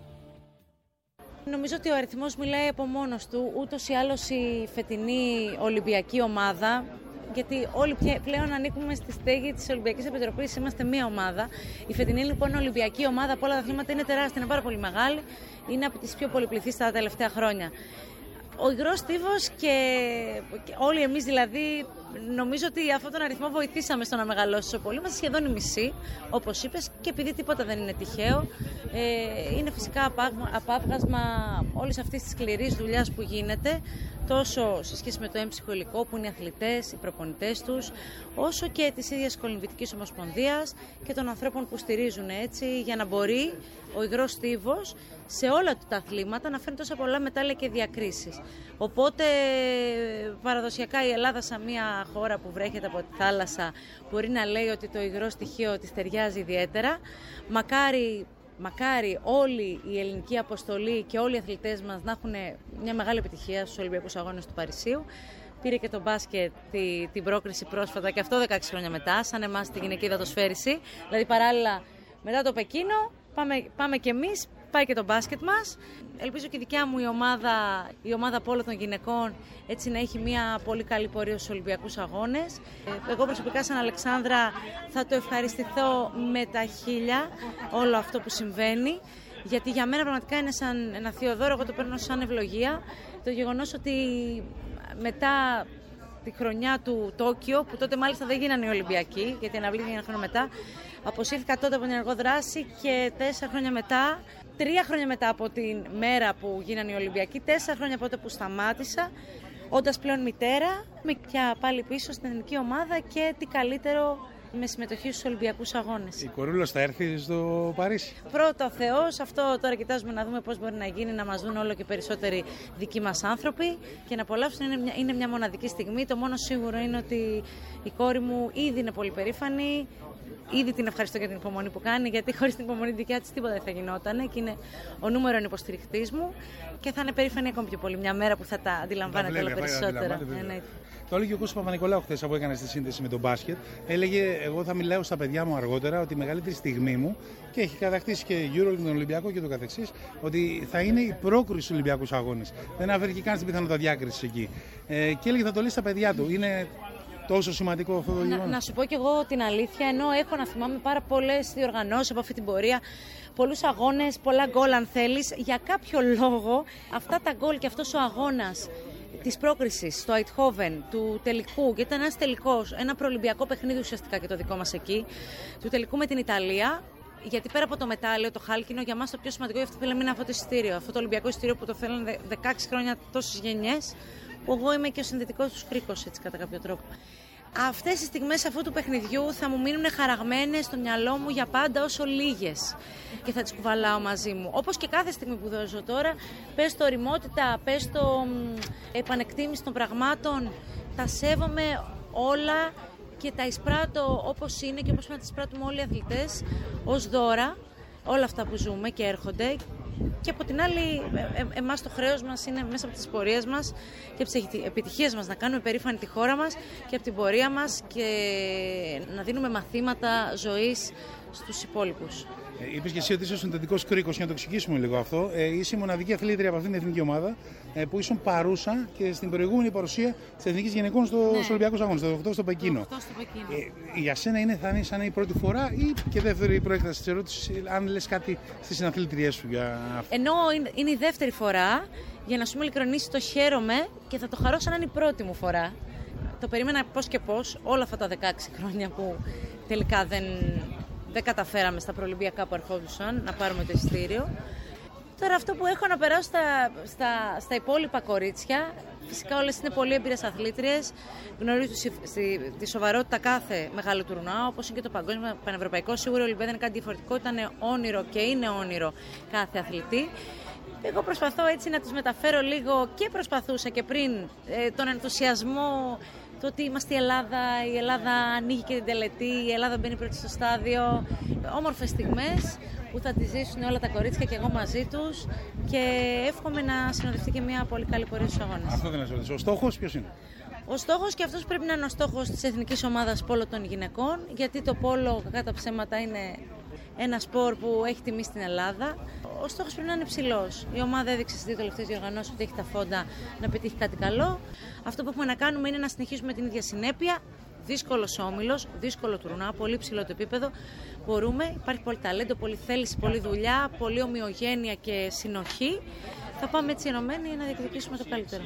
Νομίζω ότι ο αριθμός μιλάει από μόνος του, ούτως ή άλλως η φετινή Ολυμπιακή ομάδα, γιατί όλοι πλέον ανήκουμε στη στέγη της Ολυμπιακής Επιτροπής, είμαστε μία ομάδα. Η φετινή λοιπόν Ολυμπιακή ομάδα από όλα τα αθλήματα είναι τεράστια, είναι πάρα πολύ μεγάλη, είναι από τις πιο πολυπληθείς τα τελευταία χρόνια. Ο υγρός στίβος και όλοι εμείς δηλαδή, νομίζω ότι αυτόν τον αριθμό βοηθήσαμε στο να μεγαλώσει ο πολύ μας, σχεδόν η μισή, όπως είπες, και επειδή τίποτα δεν είναι τυχαίο, ε, είναι φυσικά απάβγασμα όλης αυτής της σκληρής δουλειάς που γίνεται, τόσο σε σχέση με το έμψυχο υλικό που είναι οι αθλητές, οι προπονητές τους, όσο και της ίδιας Κολυμβητικής Ομοσπονδίας και των ανθρώπων που στηρίζουν έτσι, για να μπορεί ο υγρός στίβος σε όλα τα αθλήματα να φέρνει τόσα πολλά μετάλλια και διακρίσεις. Οπότε παραδοσιακά η Ελλάδα, σαν μια χώρα που βρέχεται από τη θάλασσα, μπορεί να λέει ότι το υγρό στοιχείο της ταιριάζει ιδιαίτερα. Μακάρι Μακάρι όλη η ελληνική αποστολή και όλοι οι αθλητές μας να έχουν μια μεγάλη επιτυχία στους Ολυμπιακούς Αγώνες του Παρισίου. Πήρε και το μπάσκετ τη, την πρόκριση πρόσφατα και αυτό δεκαέξι χρόνια μετά, σαν εμάς τη γυναική υδατοσφαίριση. Δηλαδή παράλληλα μετά το Πεκίνο πάμε, πάμε και εμείς, πάει και το μπάσκετ μας. Ελπίζω και η δικιά μου η ομάδα, η ομάδα πόλο των γυναικών έτσι να έχει μια πολύ καλή πορεία στους Ολυμπιακούς Αγώνες. Εγώ προσωπικά σαν Αλεξάνδρα θα το ευχαριστηθώ με τα χίλια όλο αυτό που συμβαίνει, γιατί για μένα πραγματικά είναι σαν ένα θείο δώρο, εγώ το παίρνω σαν ευλογία. Το γεγονός ότι μετά τη χρονιά του Τόκιο, που τότε μάλιστα δεν γίνανε οι Ολυμπιακοί, γιατί αναβλήθηκε ένα χρόνο μετά, αποσύρθηκα τότε από την ενεργό δράση και τέσσερα χρόνια μετά, τρία χρόνια μετά από την μέρα που γίνανε οι Ολυμπιακοί, τέσσερα χρόνια από τότε που σταμάτησα, όντας πλέον μητέρα, με πια πάλι πίσω στην εθνική ομάδα και τι καλύτερο με συμμετοχή στους Ολυμπιακούς Αγώνες. Η Κορούλος θα έρθει στο Παρίσι. Πρώτα ο Θεός, αυτό τώρα κοιτάζουμε να δούμε πώς μπορεί να γίνει, να μας δουν όλο και περισσότεροι δικοί μας άνθρωποι και να απολαύσουν. Είναι μια, είναι μια μοναδική στιγμή. Το μόνο σίγουρο είναι ότι η κόρη μου ήδη είναι πολύ περήφανη. Ήδη την ευχαριστώ για την υπομονή που κάνει, γιατί χωρίς την υπομονή δικιά της τίποτα δεν θα γινόταν. Και είναι ο νούμερο υποστηρικτής μου και θα είναι περήφανη ακόμη πιο πολύ. Μια μέρα που θα τα αντιλαμβάνεται όλα περισσότερα. Το έλεγε ο Κώστας Παπα-Νικολάου χθες που έκανε στη σύνδεση με τον μπάσκετ. Έλεγε: εγώ θα μιλάω στα παιδιά μου αργότερα ότι η μεγαλύτερη στιγμή μου, και έχει κατακτήσει και γύρω με τον Ολυμπιακό και το καθεξής, ότι θα είναι η πρόκριση στους Ολυμπιακούς Αγώνες. Δεν αναφέρει καν στην πιθανότητα διάκριση εκεί. Ε, και έλεγε: θα το λέει στα παιδιά του. Είναι τόσο σημαντικό αυτό το γεγονός. Να, να σου πω κι εγώ την αλήθεια, ενώ έχω να θυμάμαι πάρα πολλές διοργανώσεις από αυτή την πορεία, πολλούς αγώνες, πολλά γκολ αν θέλεις, για κάποιο λόγο αυτά τα γκολ και αυτός ο αγώνας της πρόκρισης στο Αιτχόβεν, του τελικού, γιατί ήταν ένας τελικός, ένα προολυμπιακό παιχνίδι ουσιαστικά και το δικό μας εκεί, του τελικού με την Ιταλία. Γιατί πέρα από το μετάλλιο, το χάλκινο, για μας το πιο σημαντικό, γι' αυτό θέλαμε είναι αυτό το εισιτήριο. Αυτό το Ολυμπιακό εισιτήριο που το θέλανε δεκαέξι χρόνια τόσες γενιές, που εγώ είμαι και ο συνδετικός τους κρίκος, έτσι κατά κάποιο τρόπο. Αυτές οι στιγμές αυτού του παιχνιδιού θα μου μείνουν χαραγμένες στο μυαλό μου για πάντα όσο λίγες και θα τις κουβαλάω μαζί μου. Όπως και κάθε στιγμή που δώσω τώρα, πες το ωριμότητα, πες το επανεκτίμηση των πραγμάτων, τα σέβομαι όλα και τα εισπράττω όπως είναι και όπως πρέπει να τα εισπράττουμε όλοι οι αθλητές ως δώρα, όλα αυτά που ζούμε και έρχονται. Και από την άλλη, ε, ε, εμάς το χρέος μας είναι μέσα από τις πορείες μας και από τις επιτυχίες μας να κάνουμε περήφανη τη χώρα μας και από την πορεία μας και να δίνουμε μαθήματα ζωής στους υπόλοιπους. Ε, είπες και εσύ ότι είσαι ο συνδετικός κρίκος, για να το εξηγήσουμε λίγο αυτό. Ε, είσαι η μοναδική αθλήτρια από αυτήν την εθνική ομάδα ε, που ήσουν παρούσα και στην προηγούμενη παρουσία της Εθνικής Γυναικών στο, ναι. στους Ολυμπιακούς Αγώνες, το οκτώ στο Πεκίνο. οκτώ στο Πεκίνο. Ε, για σένα είναι, θα είναι σαν η πρώτη φορά ή και δεύτερη προέκταση της ερώτησης, αν λες κάτι στις συναθλήτριές σου για αυτό? Ενώ είναι, είναι η δεύτερη φορά, για να σου είμαι ειλικρινής, το χαίρομαι και θα το χαρώ σαν να είναι η πρώτη μου φορά. Το περίμενα πώς και πώς όλα αυτά τα δεκαέξι χρόνια που τελικά δεν. Δεν καταφέραμε στα προολυμπιακά που ερχόντουσαν να πάρουμε το εισιτήριο. Τώρα αυτό που έχω να περάσω στα, στα, στα υπόλοιπα κορίτσια, φυσικά όλες είναι πολύ εμπειρές αθλήτριες, γνωρίζουν τη, τη σοβαρότητα κάθε μεγάλο τουρνουά, όπως είναι και το παγκόσμιο πανευρωπαϊκό. Σίγουρα η Ολυμπιάδα είναι κάτι διαφορετικό, ήταν όνειρο και είναι όνειρο κάθε αθλητή. Εγώ προσπαθώ έτσι να τους μεταφέρω λίγο και προσπαθούσα και πριν ε, τον ενθουσιασμό. Το ότι είμαστε η Ελλάδα, η Ελλάδα ανοίγει και την τελετή, η Ελλάδα μπαίνει πρώτη στο στάδιο. Όμορφες στιγμές που θα τις ζήσουν όλα τα κορίτσια και εγώ μαζί τους και εύχομαι να συνοδευτεί και μια πολύ καλή πορεία στους αγώνες. Αυτό δεν είναι ρωτήσω. Ο στόχος ποιος είναι? Ο στόχος και αυτός πρέπει να είναι ο στόχος της Εθνικής Ομάδας Πόλο των Γυναικών, γιατί το πόλο κατά ψέματα είναι ένα σπορ που έχει τιμή στην Ελλάδα. Ο στόχος πρέπει να είναι ψηλός. Η ομάδα έδειξε στις δύο τελευταίες διοργανώσεις ότι έχει τα φόντα να πετύχει κάτι καλό. Αυτό που έχουμε να κάνουμε είναι να συνεχίσουμε την ίδια συνέπεια. Δύσκολος όμιλος, δύσκολο τουρνουά, πολύ ψηλό το επίπεδο. Μπορούμε, υπάρχει πολύ ταλέντο, πολύ θέληση, πολλή δουλειά, πολλή ομοιογένεια και συνοχή. Θα πάμε έτσι ενωμένοι να διεκδικήσουμε το καλύτερο.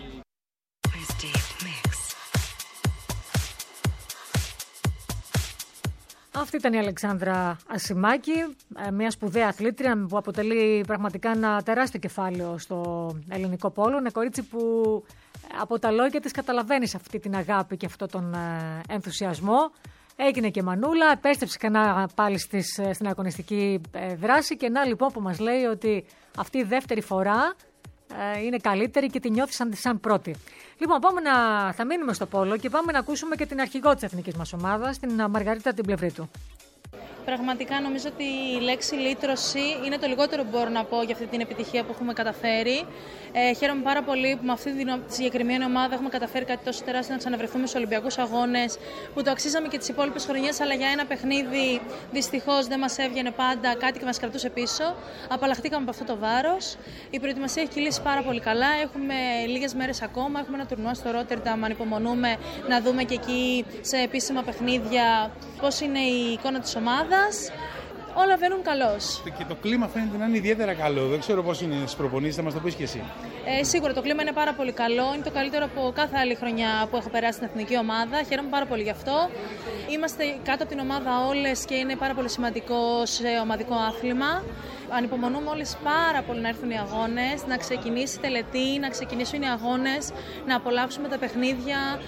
Αυτή ήταν η Αλεξάνδρα Ασημάκη, μια σπουδαία αθλήτρια που αποτελεί πραγματικά ένα τεράστιο κεφάλαιο στο ελληνικό πόλο. Ένα κορίτσι που από τα λόγια της καταλαβαίνεις αυτή την αγάπη και αυτόν τον ενθουσιασμό. Έγινε και μανούλα, επέστρεψε ξανά πάλι στις, στην αγωνιστική δράση και να λοιπόν που μας λέει ότι αυτή η δεύτερη φορά είναι καλύτερη και τη νιώθει σαν, σαν πρώτη. Λοιπόν, πάμε να, θα μείνουμε στο πόλο και πάμε να ακούσουμε και την αρχηγό της εθνικής μας ομάδας, την Μαργαρίτα την Πλευρίτου. Πραγματικά νομίζω ότι η λέξη λύτρωση είναι το λιγότερο που μπορώ να πω για αυτή την επιτυχία που έχουμε καταφέρει. Ε, χαίρομαι πάρα πολύ που με αυτή τη συγκεκριμένη ομάδα έχουμε καταφέρει κάτι τόσο τεράστιο να ξαναβρεθούμε στους Ολυμπιακούς Αγώνες, που το αξίζαμε και τις υπόλοιπες χρονιές, αλλά για ένα παιχνίδι δυστυχώς δεν μας έβγαινε πάντα κάτι και μας κρατούσε πίσω. Απαλλαχτήκαμε από αυτό το βάρος. Η προετοιμασία έχει κυλήσει πάρα πολύ καλά. Έχουμε λίγες μέρες ακόμα. Έχουμε ένα τουρνουά στο Ρότερνταμ. Ανυπομονούμε να δούμε και εκεί σε επίσημα παιχνίδια πώς είναι η εικόνα της ομάδας. Όλα βαίνουν καλώς. Και το κλίμα φαίνεται να είναι ιδιαίτερα καλό. Δεν ξέρω πώς είναι στις προπονήσεις, θα μας το πεις και εσύ. Ε, σίγουρα το κλίμα είναι πάρα πολύ καλό. Είναι το καλύτερο από κάθε άλλη χρονιά που έχω περάσει στην εθνική ομάδα. Χαίρομαι πάρα πολύ γι' αυτό. Είμαστε κάτω από την ομάδα όλες και είναι πάρα πολύ σημαντικό σε ομαδικό άθλημα. Ανυπομονούμε όλες πάρα πολύ να έρθουν οι αγώνες, να ξεκινήσει η τελετή, να ξεκινήσουν οι αγώνες, να απολαύσουμε τα παιχνίδια.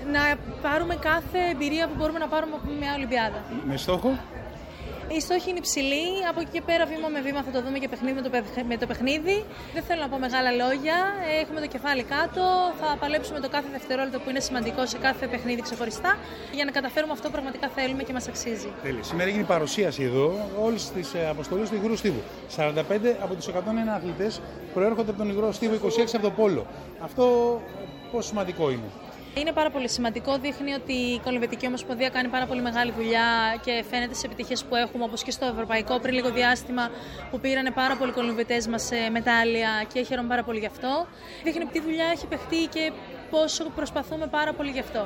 να πάρουμε κάθε εμπειρία που μπορούμε να πάρουμε από μια Ολυμπιάδα. Με στόχο? Οι στόχοι είναι υψηλοί. Από εκεί και πέρα, βήμα με βήμα, θα το δούμε και παιχνίδι με το, με το παιχνίδι. Δεν θέλω να πω μεγάλα λόγια. Έχουμε το κεφάλι κάτω. Θα παλέψουμε το κάθε δευτερόλεπτο που είναι σημαντικό σε κάθε παιχνίδι ξεχωριστά για να καταφέρουμε αυτό που πραγματικά θέλουμε και μας αξίζει. Τέλεια. Σήμερα έγινε η παρουσίαση εδώ όλες τις αποστολές του υγρού στίβου. σαράντα πέντε από τους εκατόν ένα αθλητές προέρχονται από τον υγρό στίβο, είκοσι έξι από το πόλο. Αυτό πόσο σημαντικό είναι? Είναι πάρα πολύ σημαντικό. Δείχνει ότι η Κολυμβητική Ομοσπονδία κάνει πάρα πολύ μεγάλη δουλειά και φαίνεται στις επιτυχίες που έχουμε, όπως και στο ευρωπαϊκό πριν λίγο διάστημα που πήρανε πάρα πολλοί κολυμβητές μας μετάλλια και χαίρομαι πάρα πολύ γι' αυτό. Δείχνει τι δουλειά έχει παιχτεί και πόσο προσπαθούμε πάρα πολύ γι' αυτό.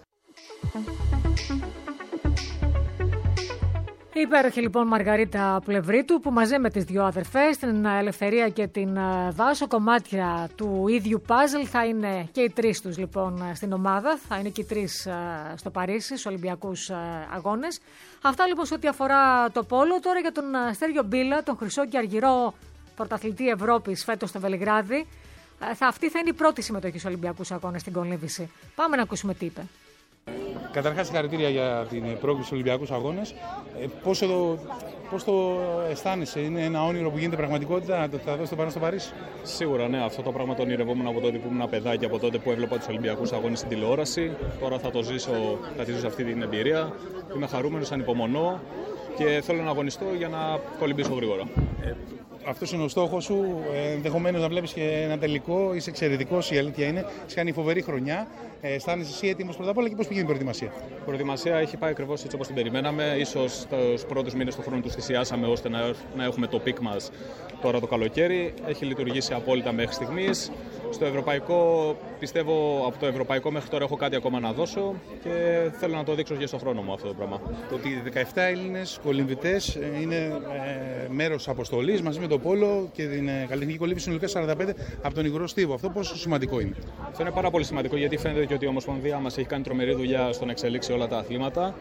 Η υπέροχη λοιπόν Μαργαρίτα Πλευρίτου, που μαζί με τις δυο αδερφές, την Ελευθερία και την Βάσο, κομμάτια του ίδιου πάζλ, θα είναι και οι τρεις τους λοιπόν στην ομάδα, θα είναι και οι τρεις στο Παρίσι, στους Ολυμπιακούς Αγώνες. Αυτά λοιπόν σε ό,τι αφορά το πόλο. Τώρα για τον Στέργιο Μπίλα, τον χρυσό και αργυρό πρωταθλητή Ευρώπης φέτος στο Βελιγράδι. Θα, αυτή θα είναι η πρώτη συμμετοχή στους Ολυμπιακούς Αγώνες στην κολύμβηση. Πάμε να ακούσουμε τι είπε. Καταρχάς, συγχαρητήρια για την πρόκληση στους Ολυμπιακούς Αγώνες. Ε, πώς, το, πώς το αισθάνεσαι, είναι ένα όνειρο που γίνεται πραγματικότητα, θα δώσει το πάνω στο Παρίσι? Σίγουρα, ναι. Αυτό το πράγμα το ονειρευόμουν από τότε που ήμουν παιδάκι, από τότε που έβλεπα τους Ολυμπιακούς Αγώνες στην τηλεόραση. Τώρα θα το ζήσω, θα τη ζήσω αυτή την εμπειρία. Είμαι χαρούμενος, ανυπομονώ και θέλω να αγωνιστώ για να κολυμπήσω γρήγορα. Ε, αυτός είναι ο στόχος σου. Ενδεχομένως να βλέπεις και ένα τελικό. Είσαι εξαιρετικός, η αλήθεια είναι. Είσαι κάνει φοβερή χρονιά. Ε, αισθάνεσαι εσύ έτοιμος πρώτα απ' όλα και πώς πήγαινε η προετοιμασία? Η προετοιμασία έχει πάει ακριβώς έτσι όπως την περιμέναμε. Ίσως τους πρώτους μήνες του χρόνου τους θυσιάσαμε ώστε να, να έχουμε το πικ μας τώρα το καλοκαίρι. Έχει λειτουργήσει απόλυτα μέχρι στιγμής. Στο ευρωπαϊκό, πιστεύω από το ευρωπαϊκό μέχρι τώρα έχω κάτι ακόμα να δώσω και θέλω να το δείξω και στο χρόνο μου αυτό το πράγμα. Το ότι δεκαεπτά Έλληνες κολυμβητές είναι ε, μέρος αποστολής μαζί με το πόλο και την ε, καλλιτεχνική κολύμβηση συνολικά σαράντα πέντε από τον υγρό στίβο. Αυτό πόσο σημαντικό είναι? Αυτό είναι πάρα πολύ σημαντικό γιατί φαίνεται και ότι η Ομοσπονδία μας έχει κάνει τρομερή δουλειά στο να εξελίξει όλα τα αθλήματα.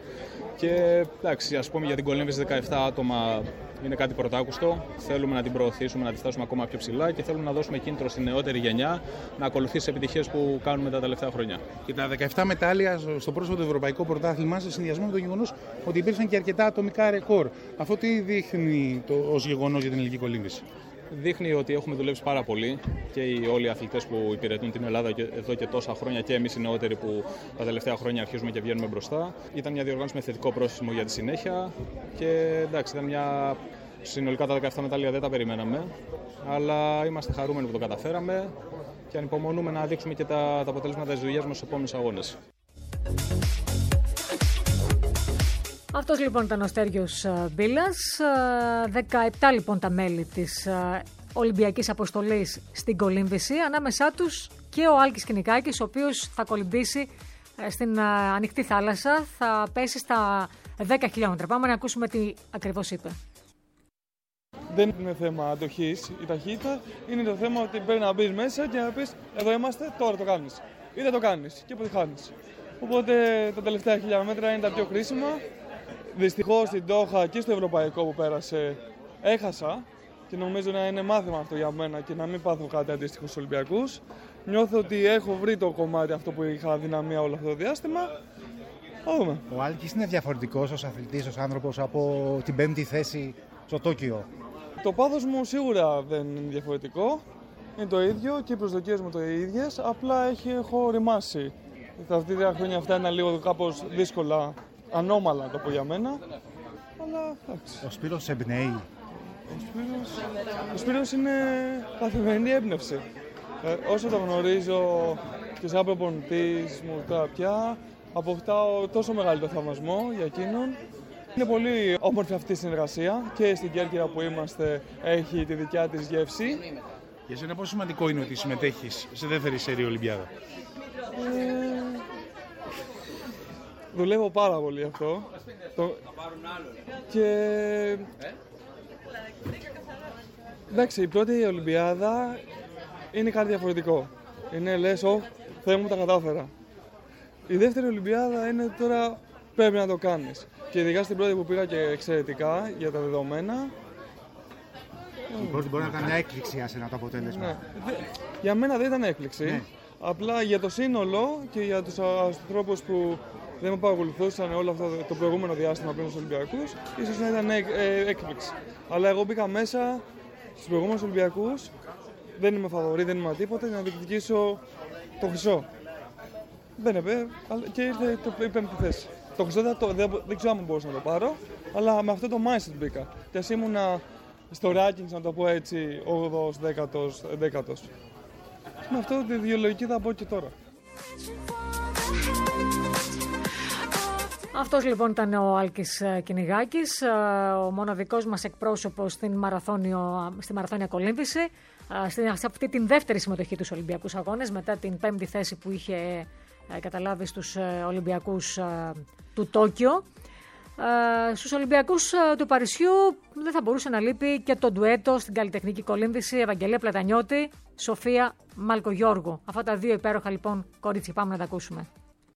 Και εντάξει, ας πούμε για την κολύμβηση δεκαεπτά άτομα είναι κάτι πρωτάκουστο. Θέλουμε να την προωθήσουμε, να τη φτάσουμε ακόμα πιο ψηλά και θέλουμε να δώσουμε κίνητρο στη νεότερη γενιά να ακολουθήσει τις επιτυχίες που κάνουμε τα τελευταία χρόνια. Και τα δεκαεπτά μετάλλια στο πρόσωπο του Ευρωπαϊκού Πρωτάθλημα, σε συνδυασμό με το γεγονός ότι υπήρξαν και αρκετά ατομικά ρεκόρ. Αυτό τι δείχνει το, ως γεγονός για την ελληνική κολύμβηση? Δείχνει ότι έχουμε δουλέψει πάρα πολύ και οι, όλοι οι αθλητές που υπηρετούν την Ελλάδα και, εδώ και τόσα χρόνια και εμείς οι νεότεροι που τα τελευταία χρόνια αρχίζουμε και βγαίνουμε μπροστά. Ήταν μια διοργάνωση με θετικό πρόσημο για τη συνέχεια και εντάξει, ήταν μια... συνολικά τα δεκαεπτά μετάλλια δεν τα περιμέναμε, αλλά είμαστε χαρούμενοι που το καταφέραμε και ανυπομονούμε να δείξουμε και τα, τα αποτελέσματα της δουλειάς μας στους επόμενους αγώνες. Αυτός λοιπόν ήταν ο Στέργιος Μπίλας. δεκαεπτά λοιπόν τα μέλη της Ολυμπιακής Αποστολής στην κολύμβηση, ανάμεσά τους και ο Άλκης Κινικάκης, ο οποίος θα κολυμπήσει στην ανοιχτή θάλασσα, θα πέσει στα δέκα χιλιόμετρα. Πάμε να ακούσουμε τι ακριβώς είπε. Δεν είναι θέμα αντοχής η ταχύτητα, είναι το θέμα ότι πρέπει να μπεις μέσα και να πεις εδώ είμαστε, τώρα το κάνεις. Ή δεν το κάνεις και αποτυχάνεις. Οπότε τα τελευταία χιλιόμετρα είναι τα πιο χρήσιμα. Δυστυχώς στην Ντόχα και στο ευρωπαϊκό που πέρασε έχασα και νομίζω να είναι μάθημα αυτό για μένα και να μην πάθω κάτι αντίστοιχο στους Ολυμπιακούς. Νιώθω ότι έχω βρει το κομμάτι αυτό που είχα δυναμία όλο αυτό το διάστημα. Θα δούμε. Ο Άλκης είναι διαφορετικός ως αθλητής, ως άνθρωπος από την πέμπτη θέση στο Τόκιο? Το πάθος μου σίγουρα δεν είναι διαφορετικό. Είναι το ίδιο και οι προσδοκίες μου το ίδιες. Απλά έχει, έχω οριμάσει. Τα αυτή τα χρόνια αυτά είναι λίγο κάπως δύσκολα, ανώμαλα το πω για μένα. Αλλά εντάξει. Ο Σπύρος εμπνέει. Ο Σπύρος, ο Σπύρος είναι καθημερινή έμπνευση. Ε, όσο το γνωρίζω και σαν προπονητής μου τώρα πια, αποκτάω τόσο μεγαλύτερο θαυμασμό για εκείνον. Είναι πολύ όμορφη αυτή η συνεργασία και στην Κέρκυρα που είμαστε έχει τη δικιά της γεύση. Για σένα πόσο σημαντικό είναι ότι συμμετέχεις σε δεύτερη σέρια Ολυμπιάδα? Ε, δουλεύω πάρα πολύ αυτό. Το... Και... Εντάξει, η πρώτη Ολυμπιάδα είναι κάτι διαφορετικό. Είναι λες, «Ω, Θεέ μου, τα κατάφερα». Η δεύτερη Ολυμπιάδα είναι τώρα πρέπει να το κάνεις. Και ειδικά στην πρώτη που πήγα και εξαιρετικά για τα δεδομένα. Η πρώτη μπορεί να ήταν μια έκπληξη για σένα το αποτέλεσμα. Ναι. Για μένα δεν ήταν έκπληξη. Ναι. Απλά για το σύνολο και για τους ανθρώπους που δεν με παρακολουθούσαν όλο αυτό το προηγούμενο διάστημα πριν στους Ολυμπιακούς, ίσως να ήταν έκπληξη. Αλλά εγώ μπήκα μέσα στους προηγούμενους Ολυμπιακούς, δεν είμαι φαβορί, δεν είμαι τίποτα, για να διεκδικήσω το χρυσό. Δεν έπαι, και ήρθε το, η πέμπτη θέση. Το χρυσό δεν, δεν, δεν ξέρω αν μπορούσα να το πάρω, αλλά με αυτό το mindset μπήκα. Και ας ήμουνα στο rankings, να το πω έτσι, όγδοος, δέκατος, δέκατος. Με αυτό τη βιολογική θα πω και τώρα. Αυτός λοιπόν ήταν ο Άλκης Κυνηγάκης, ο μοναδικός μας εκπρόσωπος στην μαραθώνιο, στη μαραθώνια κολύμβηση, σε αυτή την δεύτερη συμμετοχή στους Ολυμπιακούς Αγώνες, μετά την πέμπτη θέση που είχε καταλάβει στους Ολυμπιακούς του Τόκιο. Στους Ολυμπιακούς του Παρισιού δεν θα μπορούσε να λείπει και το ντουέτο στην καλλιτεχνική κολύμβηση Ευαγγελία Πλατανιώτη, Σοφία Μαλκογιώργου. Αυτά τα δύο υπέροχα λοιπόν κορίτσια, πάμε να τα ακούσουμε.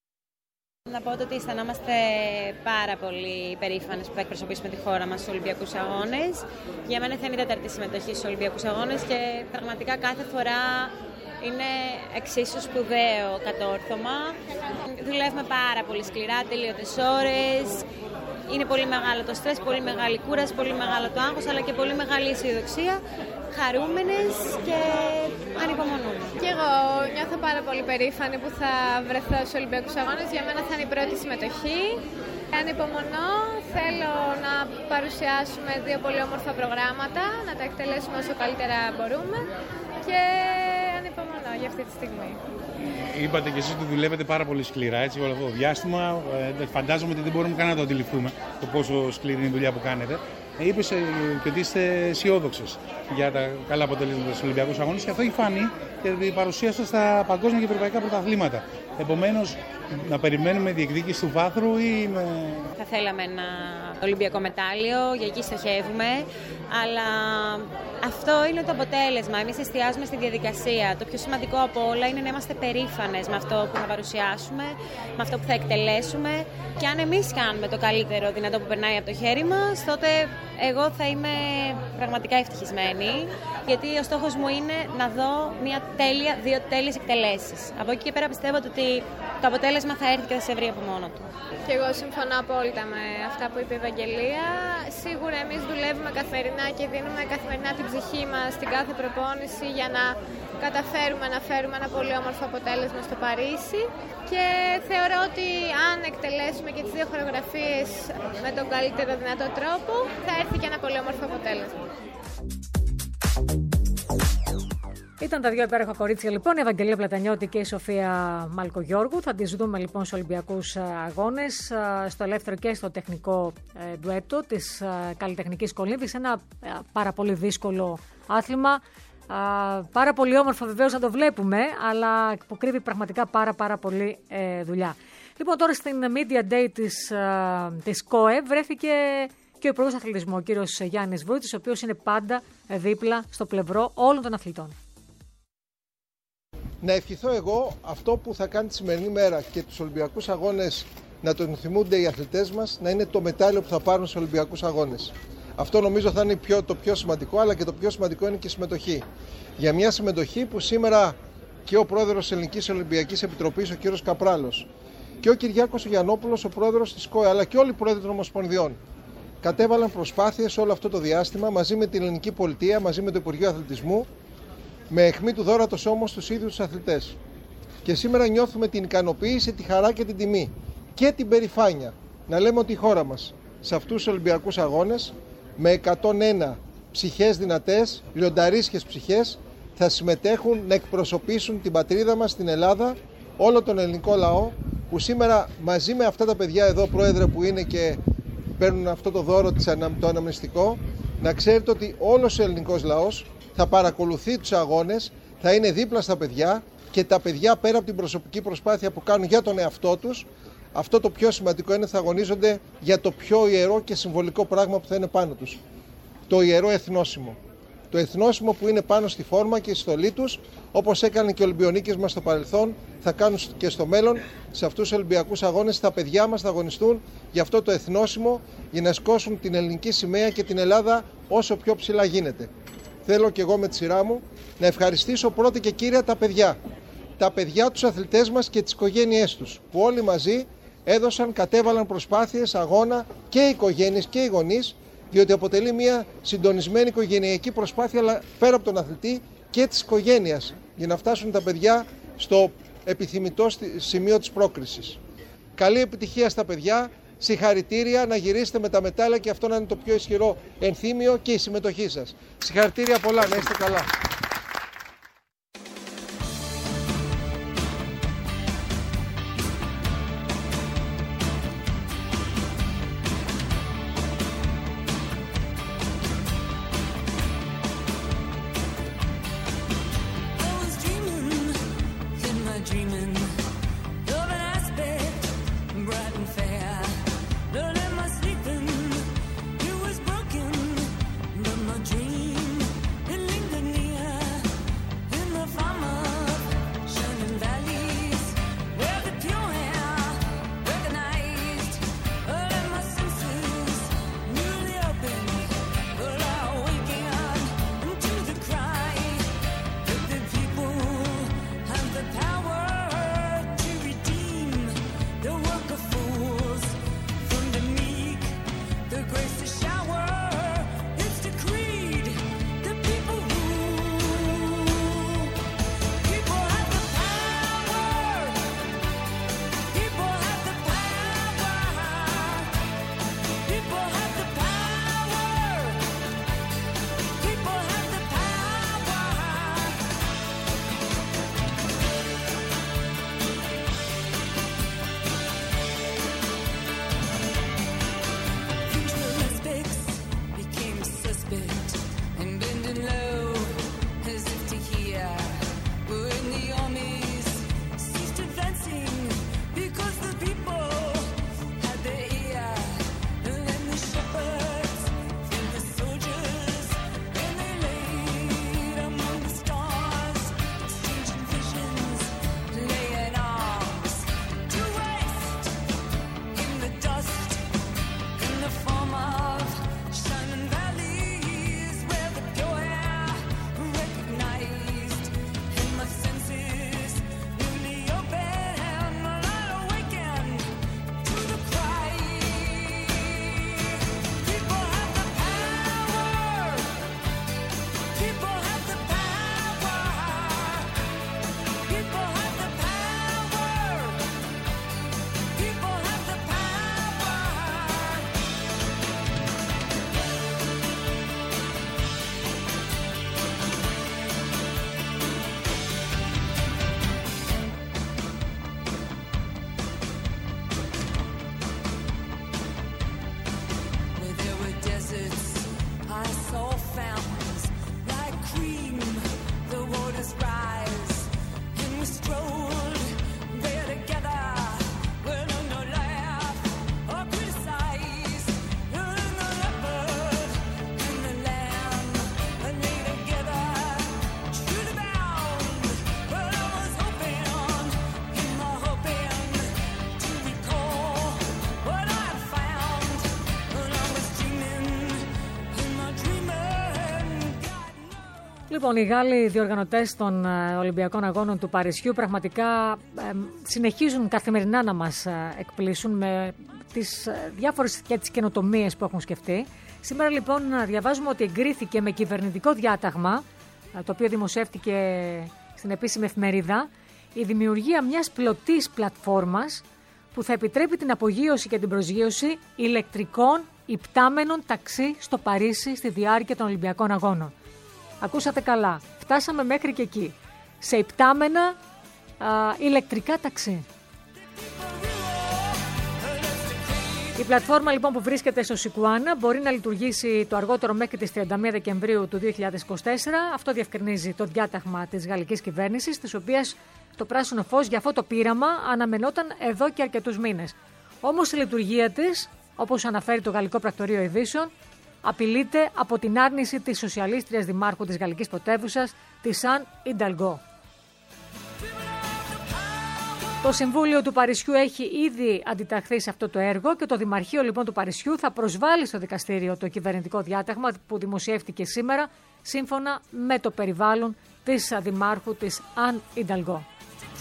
Να πω ότι αισθανόμαστε πάρα πολύ περήφανες που θα εκπροσωπήσουμε τη χώρα μας στους Ολυμπιακούς Αγώνες. Για μένα θα είναι η τέταρτη συμμετοχή στους Ολυμπιακούς Αγώνες και πραγματικά κάθε φορά είναι εξίσου σπουδαίο κατόρθωμα. Δουλεύουμε πάρα πολύ σκληρά, τελείωτες ώρες. Είναι πολύ μεγάλο το στρες, πολύ μεγάλη κούραση, πολύ μεγάλο το άγχος, αλλά και πολύ μεγάλη αισιοδοξία. Χαρούμενες και ανυπομονούμε. Και εγώ νιώθω πάρα πολύ περήφανη που θα βρεθώ στους Ολυμπιακούς Αγώνες. Για μένα θα είναι η πρώτη συμμετοχή. Ανυπομονώ, θέλω να παρουσιάσουμε δύο πολύ όμορφα προγράμματα, να τα εκτελέσουμε όσο καλύτερα μπορούμε και ανυπομονώ για αυτή τη στιγμή. Είπατε και εσείς ότι δουλεύετε πάρα πολύ σκληρά έτσι, όλο αυτό το διάστημα. Ε, φαντάζομαι ότι δεν μπορούμε καν να το αντιληφθούμε το πόσο σκληρή είναι η δουλειά που κάνετε. Ε, είπες ε, και ότι είστε αισιόδοξες για τα καλά αποτελέσματα στους Ολυμπιακούς Αγώνες και αυτό έχει φανεί και η παρουσία σας στα παγκόσμια και ευρωπαϊκά πρωταθλήματα. Επομένως, να περιμένουμε διεκδίκηση του βάθρου ή με... Θα θέλαμε ένα Ολυμπιακό μετάλλιο, για εκεί στοχεύουμε, αλλά αυτό είναι το αποτέλεσμα. Εμείς εστιάζουμε στη διαδικασία. Το πιο σημαντικό από όλα είναι να είμαστε περήφανες με αυτό που θα παρουσιάσουμε, με αυτό που θα εκτελέσουμε και αν εμείς κάνουμε το καλύτερο δυνατό που περνάει από το χέρι μας, τότε εγώ θα είμαι πραγματικά ευτυχισμένη, γιατί ο στόχος μου είναι να δω μια τέλεια, δύο τέλειες εκτελέσεις. Από εκεί και πέρα πιστεύω ότι το αποτέλεσμα θα έρθει και θα σε βρει από μόνο του. Και εγώ συμφωνώ απόλυτα με αυτά που είπε η Ευαγγελία. Σίγουρα εμείς δουλεύουμε καθημερινά και δίνουμε καθημερινά την ψυχή μας στην κάθε προπόνηση για να καταφέρουμε να φέρουμε ένα πολύ όμορφο αποτέλεσμα στο Παρίσι. Και θεωρώ ότι αν εκτελέσουμε και τις δύο χορογραφίες με τον καλύτερο δυνατό τρόπο, θα έρθει και ένα πολύ όμορφο αποτέλεσμα. Ήταν τα δύο υπέροχα κορίτσια λοιπόν, η Ευαγγελία Πλατανιώτη και η Σοφία Μαλκογιώργου. Θα τις δούμε λοιπόν στους Ολυμπιακούς Αγώνες, στο ελεύθερο και στο τεχνικό ντουέτο της καλλιτεχνικής κολύμβησης. Ένα πάρα πολύ δύσκολο άθλημα, πάρα πολύ όμορφο βεβαίως να το βλέπουμε, αλλά υποκρύβει πραγματικά πάρα πάρα πολύ δουλειά. Λοιπόν, τώρα στην Media Day της, της ΚΟΕ βρέθηκε και ο Υπουργός Αθλητισμού, ο κύριος Γιάννης Βρούτσης, ο οποίος είναι πάντα δίπλα στο πλευρό όλων των αθλητών. Να ευχηθώ εγώ αυτό που θα κάνει τη σημερινή μέρα και τους Ολυμπιακούς Αγώνες να τον θυμούνται οι αθλητές μας, να είναι το μετάλλιο που θα πάρουν στους Ολυμπιακούς Αγώνες. Αυτό νομίζω θα είναι πιο, το πιο σημαντικό, αλλά και το πιο σημαντικό είναι και η συμμετοχή. Για μια συμμετοχή που σήμερα και ο πρόεδρος της Ελληνικής Ολυμπιακής Επιτροπής, ο κύριος Καπράλος, και ο Κυριάκος Γιαννόπουλος, ο πρόεδρος της ΚΟΕ, αλλά και όλοι οι πρόεδροι των Ομοσπονδιών, κατέβαλαν προσπάθειες όλο αυτό το διάστημα μαζί με την ελληνική πολιτεία, μαζί με το Υπουργείο Αθλητισμού, με αιχμή του δώρατος όμως στους ίδιους τους αθλητές. Και σήμερα νιώθουμε την ικανοποίηση, τη χαρά και την τιμή και την περηφάνεια να λέμε ότι η χώρα μας σε αυτούς τους Ολυμπιακούς Αγώνες με εκατόν ένα ψυχές δυνατές, λιονταρίσχες ψυχές, θα συμμετέχουν να εκπροσωπήσουν την πατρίδα μας, την Ελλάδα, όλο τον ελληνικό λαό, που σήμερα μαζί με αυτά τα παιδιά εδώ, πρόεδρε, που είναι και παίρνουν αυτό το δώρο, το αναμνηστικό, να ξέρετε ότι όλος ο ελληνικός λαός θα παρακολουθεί τους αγώνες, θα είναι δίπλα στα παιδιά και τα παιδιά πέρα από την προσωπική προσπάθεια που κάνουν για τον εαυτό τους, αυτό το πιο σημαντικό είναι θα αγωνίζονται για το πιο ιερό και συμβολικό πράγμα που θα είναι πάνω τους. Το ιερό εθνόσημο. Το εθνόσημο που είναι πάνω στη φόρμα και στη στολή τους, όπως έκαναν και οι Ολυμπιονίκες μας στο παρελθόν, θα κάνουν και στο μέλλον σε αυτούς τους Ολυμπιακούς Αγώνες. Τα παιδιά μας θα αγωνιστούν για αυτό το εθνόσημο, για να σκώσουν την ελληνική σημαία και την Ελλάδα όσο πιο ψηλά γίνεται. Θέλω και εγώ με τη σειρά μου να ευχαριστήσω πρώτα και κύρια τα παιδιά. τα παιδιά, τους αθλητές μας και τις οικογένειές τους, που όλοι μαζί έδωσαν, κατέβαλαν προσπάθειες, αγώνα, και οι οικογένειες και οι γονείς, διότι αποτελεί μια συντονισμένη οικογενειακή προσπάθεια, αλλά πέρα από τον αθλητή και της οικογένειας, για να φτάσουν τα παιδιά στο επιθυμητό σημείο της πρόκρισης. Καλή επιτυχία στα παιδιά, συγχαρητήρια, να γυρίσετε με τα μετάλλια και αυτό να είναι το πιο ισχυρό ενθύμιο και η συμμετοχή σας. Συγχαρητήρια πολλά, να είστε καλά. Λοιπόν, οι Γάλλοι διοργανωτές των Ολυμπιακών Αγώνων του Παρισιού πραγματικά ε, συνεχίζουν καθημερινά να μας εκπλήσουν με τις διάφορες και τις καινοτομίες που έχουν σκεφτεί. Σήμερα λοιπόν διαβάζουμε ότι εγκρίθηκε με κυβερνητικό διάταγμα, το οποίο δημοσιεύτηκε στην επίσημη εφημερίδα, η δημιουργία μιας πλωτής πλατφόρμας που θα επιτρέπει την απογείωση και την προσγείωση ηλεκτρικών υπτάμενων ταξί στο Παρίσι στη διάρκεια των Ολυμπιακών Αγώνων. Ακούσατε καλά, φτάσαμε μέχρι και εκεί, σε υπτάμενα α, ηλεκτρικά ταξί. Η πλατφόρμα λοιπόν που βρίσκεται στο Σικουάνα μπορεί να λειτουργήσει το αργότερο μέχρι τις τριάντα μία Δεκεμβρίου του δύο χιλιάδες είκοσι τέσσερα. Αυτό διευκρινίζει το διάταγμα της γαλλικής κυβέρνησης, της οποίας το πράσινο φως για αυτό το πείραμα αναμενόταν εδώ και αρκετούς μήνες. Όμως η λειτουργία της, όπως αναφέρει το Γαλλικό Πρακτορείο Ειδήσεων, απειλείται από την άρνηση της σοσιαλίστριας δημάρχου της γαλλικής πρωτεύουσας, της Αν Ινταλγκό. Το Συμβούλιο του Παρισιού έχει ήδη αντιταχθεί σε αυτό το έργο και το Δημαρχείο λοιπόν του Παρισιού θα προσβάλει στο δικαστήριο το κυβερνητικό διάταγμα που δημοσιεύτηκε σήμερα σύμφωνα με το περιβάλλον της δημάρχου της Αν Ινταλγκό.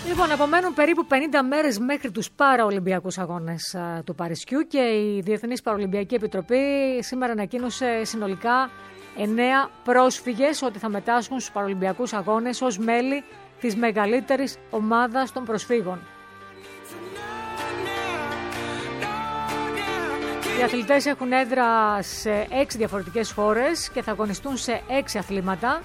Λοιπόν, απομένουν περίπου πενήντα μέρες μέχρι τους Παραολυμπιακούς Αγώνες α, του Παρισιού και η Διεθνής Παραολυμπιακή Επιτροπή σήμερα ανακοίνωσε συνολικά εννέα πρόσφυγες ότι θα μετάσχουν στους Παραολυμπιακούς Αγώνες ως μέλη της μεγαλύτερης ομάδας των προσφύγων. Οι αθλητές έχουν έδρα σε έξι διαφορετικές χώρες και θα αγωνιστούν σε έξι αθλήματα.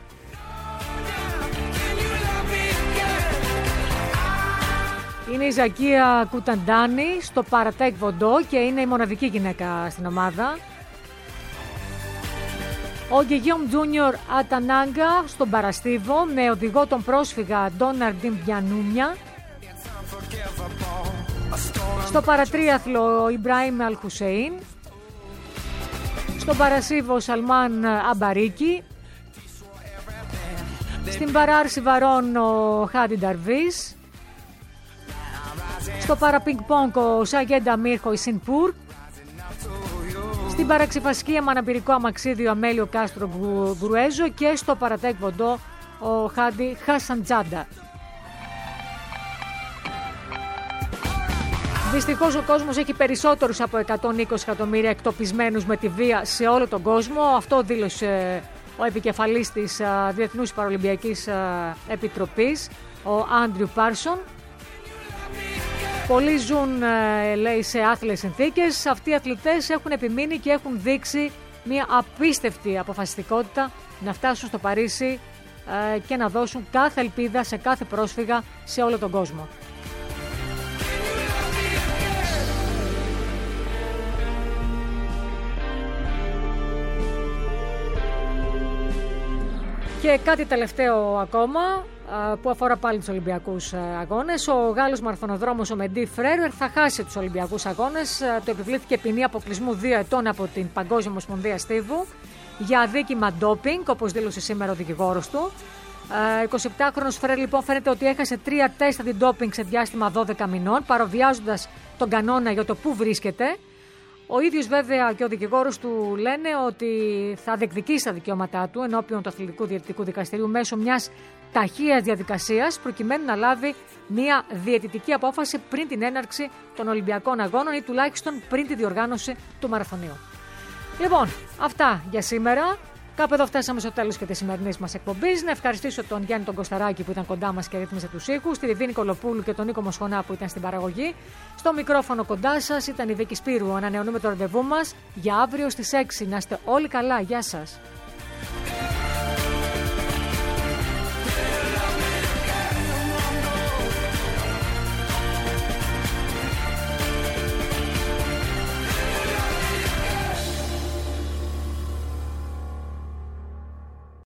Είναι η Ζακία Κουταντάνη στο παρατέκ βοντό και είναι η μοναδική γυναίκα στην ομάδα. Ο Γκεγιόμ Τζούνιορ Ατανάγκα στον παραστίβο με οδηγό τον πρόσφυγα Ντόναρντιν Πιανούνια. Στο παρατρίαθλο ο Ιμπραήμ Αλχουσέιν. Στον παρασίβο Σαλμάν Αμπαρίκη. Στην παράρση βαρών ο Χάντι Νταρβίς. Στο παραπινκ-πονκ ο Σαγέντα Μίρχο Ισινπούρ. Στην παραξιφασκία με αναπηρικό αμαξίδιο Αμέλιο Κάστρο Γκρουέζο και στο παρατέκ βοντό ο Χάντι Χασαντζάντα. Δυστυχώς ο κόσμος έχει περισσότερους από εκατόν είκοσι εκατομμύρια εκτοπισμένους με τη βία σε όλο τον κόσμο. Αυτό δήλωσε ο επικεφαλής της Διεθνούς Παραολυμπιακής Επιτροπής, ο Άντριου Πάρσον. Πολλοί ζουν, λέει, σε άθλιες συνθήκες. Αυτοί οι αθλητές έχουν επιμείνει και έχουν δείξει μια απίστευτη αποφασιστικότητα να φτάσουν στο Παρίσι και να δώσουν κάθε ελπίδα σε κάθε πρόσφυγα σε όλο τον κόσμο. Και κάτι τελευταίο ακόμα που αφορά πάλι τους Ολυμπιακούς Αγώνες. Ο Γάλλος μαραθωνοδρόμος ο Μεντί Φρέρερ θα χάσει τους Ολυμπιακούς Αγώνες. Το επιβλήθηκε ποινή αποκλεισμού δύο ετών από την Παγκόσμια Ομοσπονδία Στίβου για αδίκημα ντόπινγκ, όπως δήλωσε σήμερα ο δικηγόρος του. εικοσιεπτάχρονος Φρέρερ λοιπόν φαίνεται ότι έχασε τρία τεστ αντιντόπινγκ σε διάστημα δώδεκα μηνών, παροβιάζοντας τον κανόνα για το πού βρίσκεται. Ο ίδιος βέβαια και ο δικηγόρος του λένε ότι θα διεκδικήσει τα δικαιώματά του ενώπιον του Αθλητικού Διαιτητικού Δικαστηρίου μέσω μιας ταχείας διαδικασίας προκειμένου να λάβει μια διαιτητική απόφαση πριν την έναρξη των Ολυμπιακών Αγώνων ή τουλάχιστον πριν τη διοργάνωση του μαραθωνίου. Λοιπόν, αυτά για σήμερα. Κάπου εδώ φτάσαμε στο τέλος και της σημερινής μας εκπομπής. Να ευχαριστήσω τον Γιάννη τον Κωσταράκη που ήταν κοντά μας και ρύθμισε τους ήχους, τη Ριδίνη Κολοπούλου και τον Νίκο Μοσχονά που ήταν στην παραγωγή. Στο μικρόφωνο κοντά σας ήταν η Βίκη Σπύρου. Ανανεώνουμε το ραντεβού μας για αύριο στις έξι. Να είστε όλοι καλά. Γεια σας.